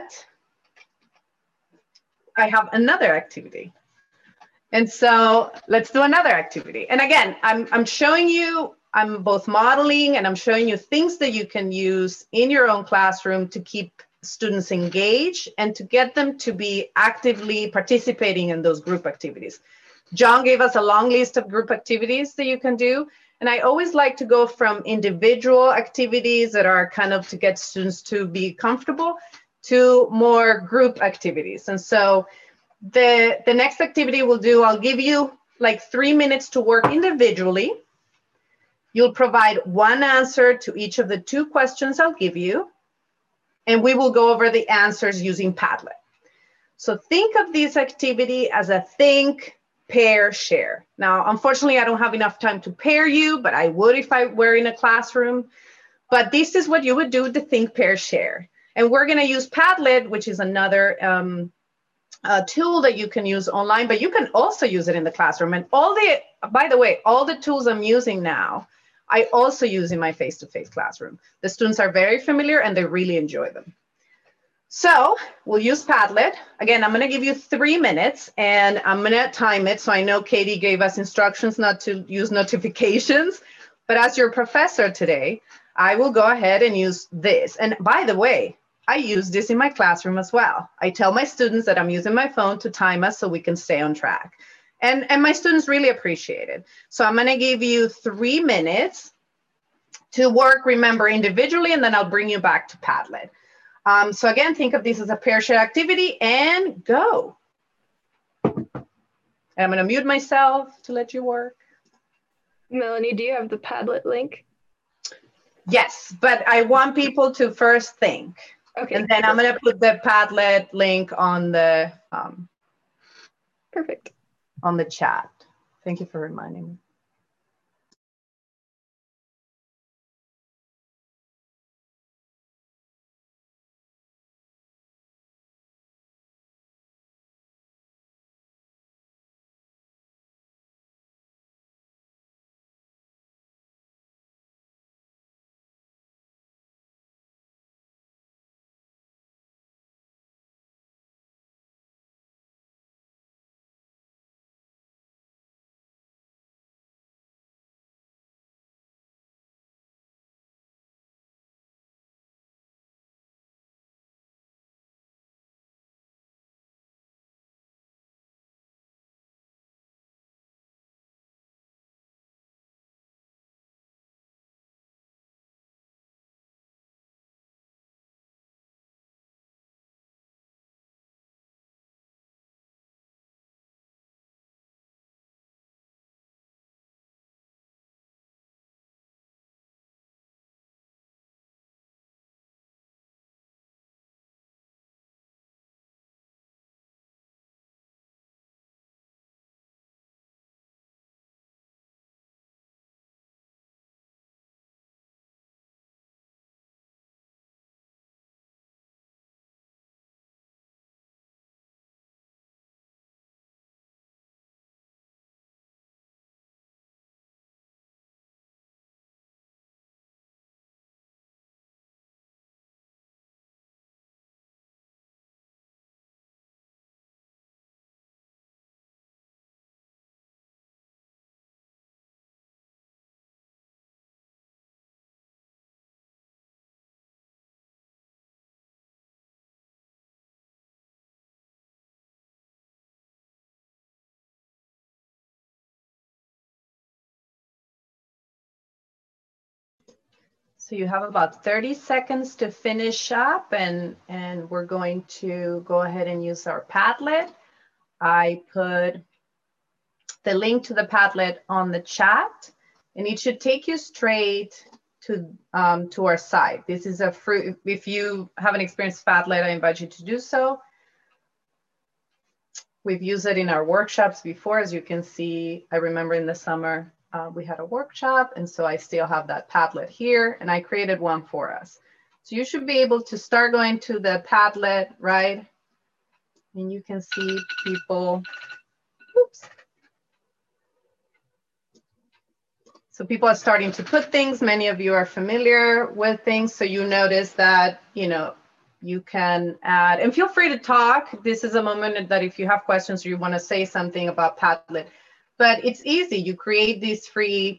I have another activity. And so let's do another activity. And again, I'm, I'm showing you, I'm both modeling and I'm showing you things that you can use in your own classroom to keep students engaged and to get them to be actively participating in those group activities. John gave us a long list of group activities that you can do. And I always like to go from individual activities that are kind of to get students to be comfortable to more group activities. And so the, the next activity we'll do, I'll give you like three minutes to work individually. You'll provide one answer to each of the two questions I'll give you. And we will go over the answers using Padlet. So think of this activity as a think, pair, share. Now, unfortunately, I don't have enough time to pair you, but I would if I were in a classroom. But this is what you would do with the think, pair, share. And we're going to use Padlet, which is another um, uh, tool that you can use online, but you can also use it in the classroom. And all the, by the way, all the tools I'm using now, I also use in my face-to-face classroom. The students are very familiar and they really enjoy them. So we'll use Padlet. Again, I'm going to give you three minutes and I'm going to time it. So I know Katie gave us instructions not to use notifications, but as your professor today, I will go ahead and use this. And by the way, I use this in my classroom as well. I tell my students that I'm using my phone to time us so we can stay on track. And, and my students really appreciate it. So I'm going to give you three minutes to work, remember, individually, and then I'll bring you back to Padlet. Um, so again, think of this as a pair share activity and go. And I'm going to mute myself to let you work. Melanie, do you have the Padlet link? Yes, but I want people to first think. Okay. And then I'm going to put the Padlet link on the um, perfect on the chat. Thank you for reminding me. So you have about thirty seconds to finish up, and, and we're going to go ahead and use our Padlet. I put the link to the Padlet on the chat, and it should take you straight to, um, to our site. This is a free, if you haven't experienced Padlet, I invite you to do so. We've used it in our workshops before. As you can see, I remember in the summer, uh, we had a workshop, and so I still have that Padlet here, and I created one for us. So you should be able to start going to the Padlet, right? And you can see people, oops. So people are starting to put things. Many of you are familiar with things. So you notice that, you know, you can add, and feel free to talk. This is a moment that if you have questions or you want to say something about Padlet, but it's easy. You create this free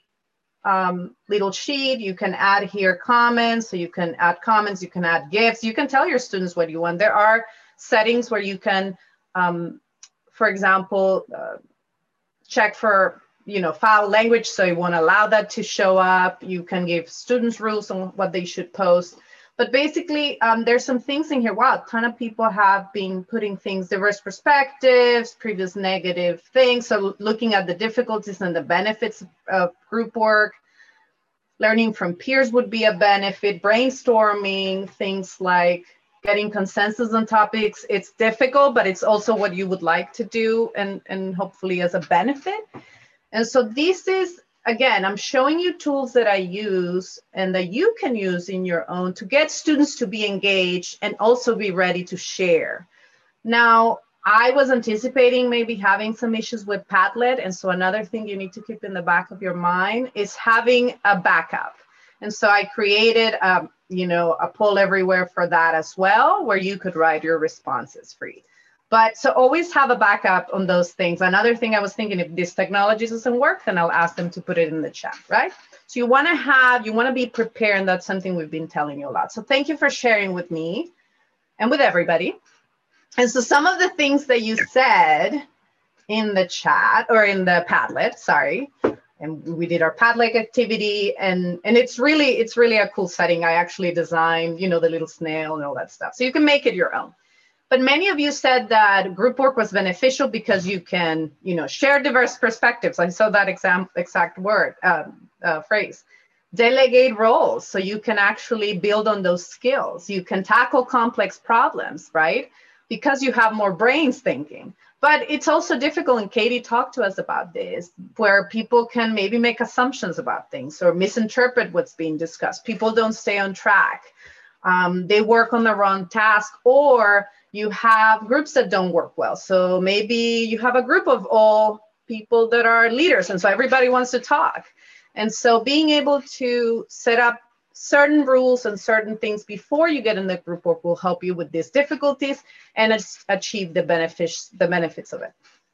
um, little sheet. You can add here comments. So you can add comments, you can add GIFs. You can tell your students what you want. There are settings where you can, um, for example, uh, check for, you know, foul language. So you won't allow that to show up. You can give students rules on what they should post. But basically, um, there's some things in here. Wow, a ton of people have been putting things, diverse perspectives, previous negative things. So looking at the difficulties and the benefits of group work. Learning from peers would be a benefit. Brainstorming, things like getting consensus on topics. It's difficult, but it's also what you would like to do, and, and hopefully as a benefit. And so this is, again, I'm showing you tools that I use and that you can use in your own to get students to be engaged and also be ready to share. Now, I was anticipating maybe having some issues with Padlet. And so another thing you need to keep in the back of your mind is having a backup. And so I created, um, you know, a poll everywhere for that as well, where you could write your responses free. But so always have a backup on those things. Another thing I was thinking, if this technology doesn't work, then I'll ask them to put it in the chat, right? So you want to have, you want to be prepared, and that's something we've been telling you a lot. So thank you for sharing with me and with everybody. And so some of the things that you said in the chat, or in the Padlet, sorry, and we did our Padlet activity, and, and it's really, it's really a cool setting. I actually designed, you know, the little snail and all that stuff. So you can make it your own. But many of you said that group work was beneficial because you can, you know, share diverse perspectives. I saw that exam, exact word, uh, uh, phrase. Delegate roles, so you can actually build on those skills. You can tackle complex problems, right? Because you have more brains thinking. But it's also difficult, and Katie talked to us about this, where people can maybe make assumptions about things or misinterpret what's being discussed. People don't stay on track. Um, they work on the wrong task, or you have groups that don't work well. So maybe you have a group of all people that are leaders, and so everybody wants to talk. And so being able to set up certain rules and certain things before you get in the group work will help you with these difficulties and achieve the benefits, the benefits of it.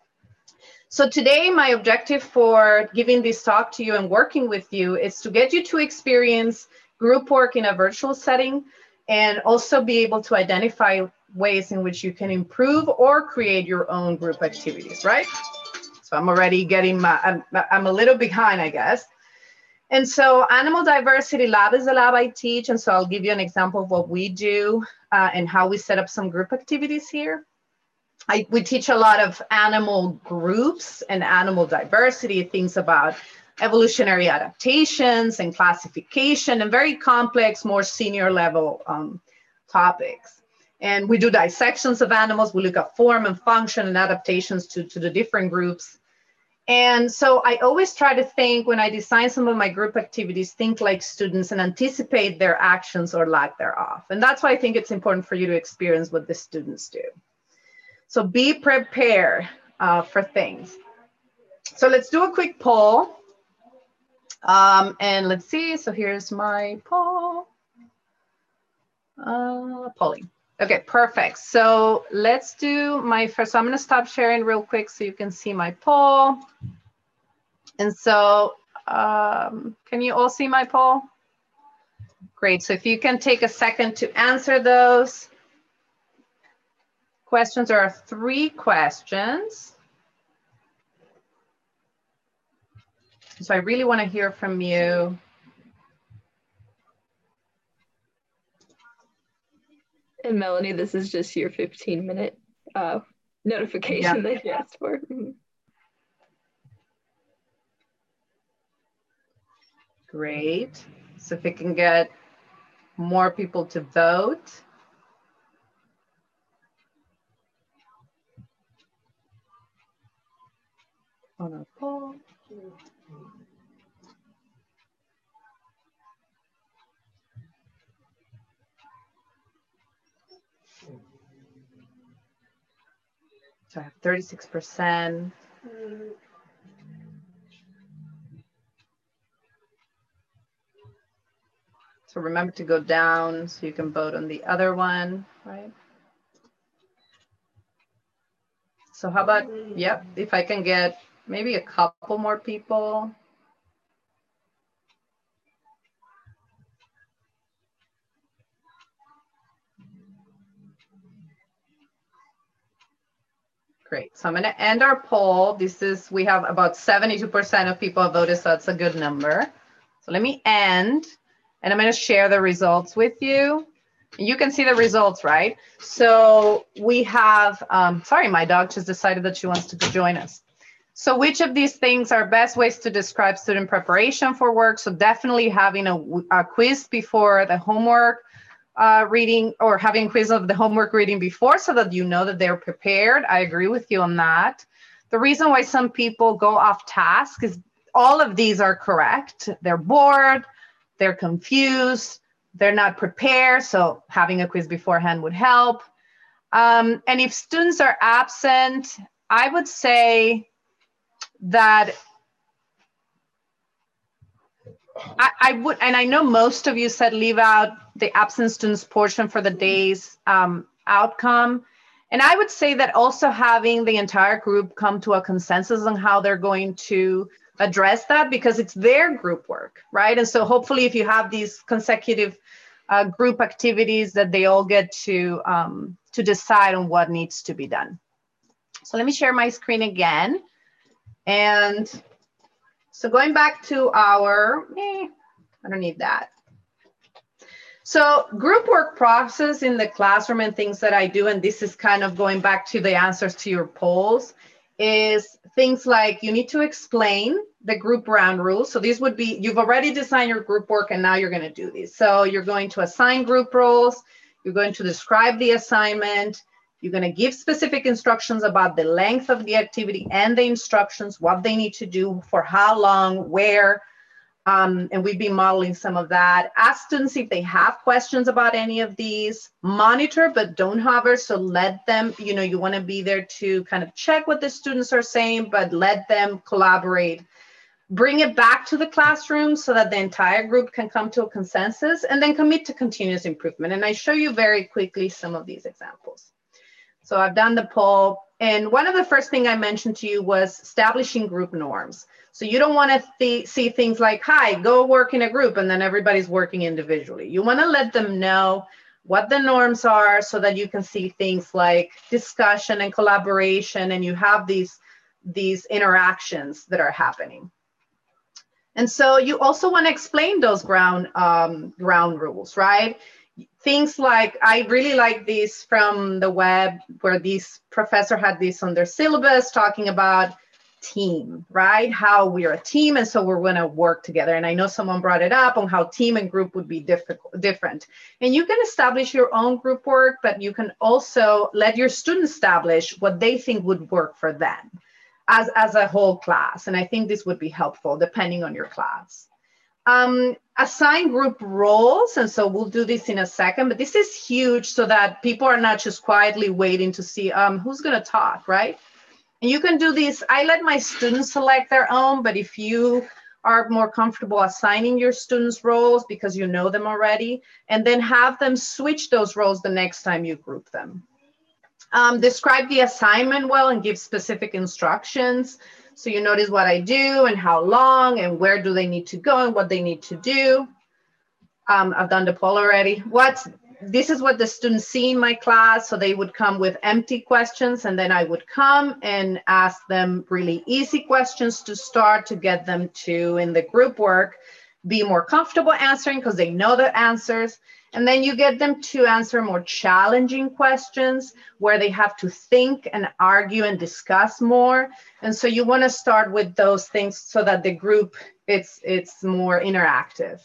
So today, my objective for giving this talk to you and working with you is to get you to experience group work in a virtual setting, and also be able to identify ways in which you can improve or create your own group activities, right? So I'm already getting my, I'm, I'm a little behind, I guess. And so Animal Diversity Lab is a lab I teach. And so I'll give you an example of what we do uh, and how we set up some group activities here. I, we teach a lot of animal groups and animal diversity, things about evolutionary adaptations and classification, and very complex, more senior level um, topics. And we do dissections of animals. We look at form and function and adaptations to, to the different groups. And so I always try to think, when I design some of my group activities, think like students and anticipate their actions or lack thereof. And that's why I think it's important for you to experience what the students do. So be prepared uh, for things. So let's do a quick poll. Um, and let's see, so here's my poll. Uh, polling. Okay, perfect. So let's do my first, so I'm gonna stop sharing real quick so you can see my poll. And so, um, can you all see my poll? Great, so if you can take a second to answer those questions. There are three questions. So I really wanna hear from you. And Melanie, this is just your fifteen minute uh, notification Yeah. that you asked for. Mhm. Great. So if we can get more people to vote. On our poll. So I have thirty-six percent. So remember to go down so you can vote on the other one, right? So how about, yep, if I can get maybe a couple more people. Great. So I'm going to end our poll. This is, we have about seventy-two percent of people have voted, so that's a good number. So let me end, and I'm going to share the results with you. You can see the results, right? So we have, um, sorry, my dog just decided that she wants to join us. So which of these things are best ways to describe student preparation for work? So definitely having a, a quiz before the homework uh, reading, or having quiz of the homework reading before, so that you know that they're prepared. I agree with you on that. The reason why some people go off task is all of these are correct. They're bored, they're confused, they're not prepared. So having a quiz beforehand would help. Um, and if students are absent, I would say that I, I would, and I know most of you said leave out the absent students portion for the day's um, outcome. And I would say that also having the entire group come to a consensus on how they're going to address that, because it's their group work, right? And so hopefully if you have these consecutive uh, group activities, that they all get to, um, to decide on what needs to be done. So let me share my screen again. And so going back to our, eh, I don't need that. So group work process in the classroom and things that I do, and this is kind of going back to the answers to your polls, is things like you need to explain the group round rules. So these would be, you've already designed your group work and now you're going to do these. So you're going to assign group roles, you're going to describe the assignment, you're going to give specific instructions about the length of the activity and the instructions, what they need to do, for how long, where, um, and we've been modeling some of that. Ask students if they have questions about any of these. Monitor, but don't hover, so let them, you know, you want to be there to kind of check what the students are saying, but let them collaborate. Bring it back to the classroom so that the entire group can come to a consensus, and then commit to continuous improvement. And I show you very quickly some of these examples. So I've done the poll, and one of the first thing I mentioned to you was establishing group norms. So you don't want to th see things like, hi, go work in a group, and then everybody's working individually. You want to let them know what the norms are so that you can see things like discussion and collaboration, and you have these, these interactions that are happening. And so you also want to explain those ground, um, ground rules, right? Things like, I really like these from the web, where this professor had this on their syllabus talking about team, right? How we're a team, and so we're going to work together. And I know someone brought it up on how team and group would be difficult, different. And you can establish your own group work, but you can also let your students establish what they think would work for them as, as a whole class. And I think this would be helpful depending on your class. Um, assign group roles, and so we'll do this in a second, but this is huge so that people are not just quietly waiting to see um, who's going to talk, right? And you can do this. I let my students select their own, but if you are more comfortable assigning your students roles because you know them already, and then have them switch those roles the next time you group them. Um, describe the assignment well and give specific instructions. So you notice what I do and how long and where do they need to go and what they need to do. Um, I've done the poll already. What, this is what the students see in my class. So they would come with empty questions, and then I would come and ask them really easy questions to start to get them to, in the group work, be more comfortable answering because they know the answers. And then you get them to answer more challenging questions where they have to think and argue and discuss more. And so you want to start with those things so that the group, it's, it's more interactive.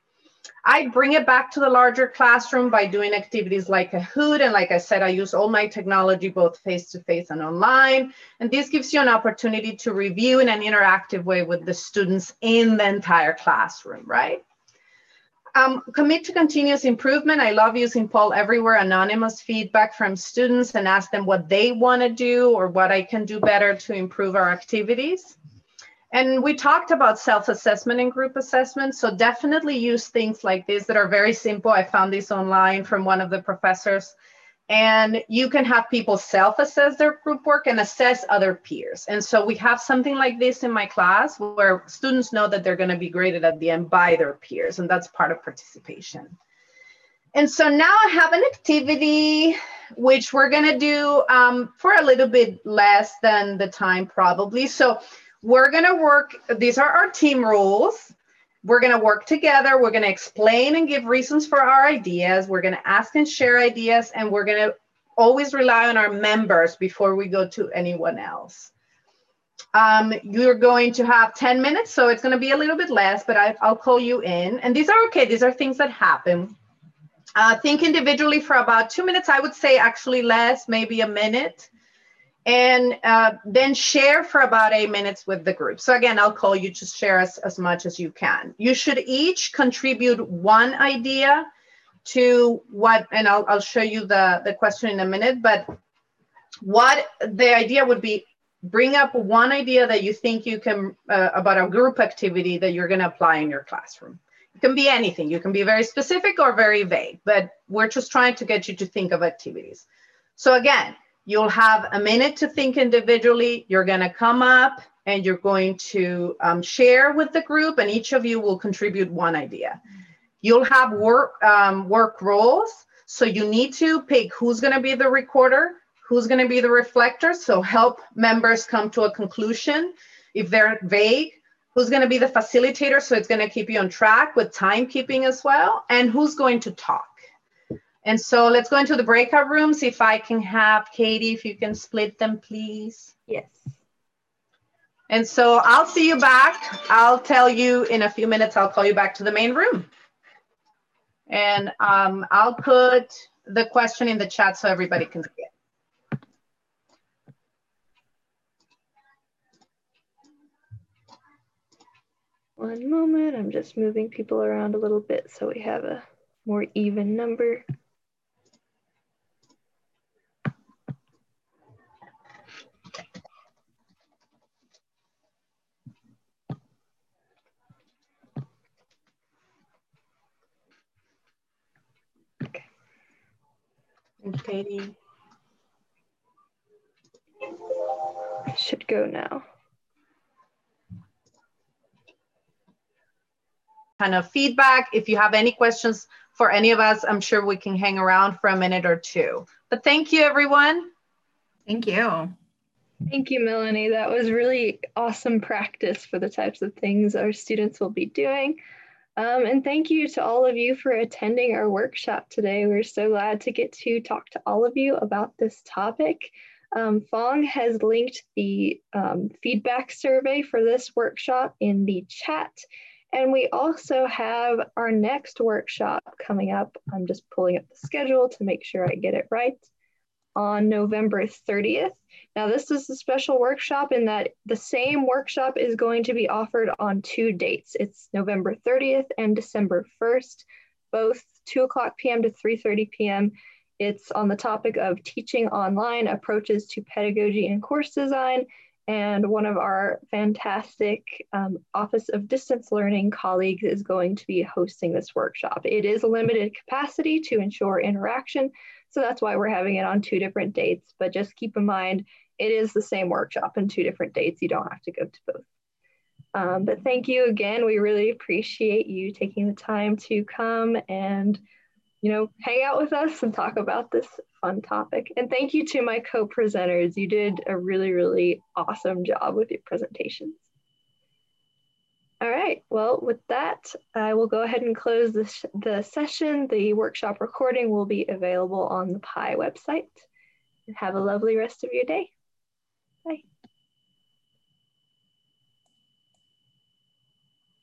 I bring it back to the larger classroom by doing activities like Kahoot. And like I said, I use all my technology, both face-to-face and online. And this gives you an opportunity to review in an interactive way with the students in the entire classroom, right? Um, commit to continuous improvement. I love using Poll Everywhere anonymous feedback from students and ask them what they want to do or what I can do better to improve our activities. And we talked about self-assessment and group assessment. So definitely use things like this that are very simple. I found this online from one of the professors. And you can have people self-assess their group work and assess other peers. And so we have something like this in my class where students know that they're going to be graded at the end by their peers. And that's part of participation. And so now I have an activity which we're going to do um, for a little bit less than the time probably. So we're going to work, these are our team rules. We're going to work together. We're going to explain and give reasons for our ideas. We're going to ask and share ideas, and we're going to always rely on our members before we go to anyone else. Um, you're going to have ten minutes, so it's going to be a little bit less, but I, I'll call you in. And these are okay. These are things that happen. Uh, think individually for about two minutes. I would say actually less, maybe a minute. And uh, then share for about eight minutes with the group. So again, I'll call you to share as, as much as you can. You should each contribute one idea to what, and I'll, I'll show you the, the question in a minute, but what the idea would be, bring up one idea that you think you can, uh, about a group activity that you're gonna apply in your classroom. It can be anything. You can be very specific or very vague, but we're just trying to get you to think of activities. So again, you'll have a minute to think individually. You're going to come up and you're going to um, share with the group, and each of you will contribute one idea. You'll have work, um, work roles. So you need to pick who's going to be the recorder, who's going to be the reflector. So help members come to a conclusion. If they're vague, who's going to be the facilitator? So it's going to keep you on track with timekeeping as well. And who's going to talk? And so let's go into the breakout rooms. If I can have Katie, if you can split them, please. Yes. And so I'll see you back. I'll tell you in a few minutes, I'll call you back to the main room. And um, I'll put the question in the chat so everybody can see it. One moment, I'm just moving people around a little bit so we have a more even number. And Katie. I should go now. Kind of feedback. If you have any questions for any of us, I'm sure we can hang around for a minute or two. But thank you, everyone. Thank you. Thank you, Melanie. That was really awesome practice for the types of things our students will be doing. Um, and thank you to all of you for attending our workshop today. We're so glad to get to talk to all of you about this topic. Um, Fong has linked the um, feedback survey for this workshop in the chat. And we also have our next workshop coming up. I'm just pulling up the schedule to make sure I get it right. On November thirtieth. Now this is a special workshop in that the same workshop is going to be offered on two dates. It's November thirtieth and December first, both two o'clock p m to three thirty p m It's on the topic of teaching online approaches to pedagogy and course design. And one of our fantastic um, Office of Distance Learning colleagues is going to be hosting this workshop. It is a limited capacity to ensure interaction. So that's why we're having it on two different dates, but just keep in mind, it is the same workshop in two different dates. You don't have to go to both. Um, but thank you again. We really appreciate you taking the time to come and, you know, hang out with us and talk about this fun topic. And thank you to my co-presenters. You did a really, really awesome job with your presentations. All right, well, with that, I will go ahead and close this, the session. The workshop recording will be available on the P I website. Have a lovely rest of your day.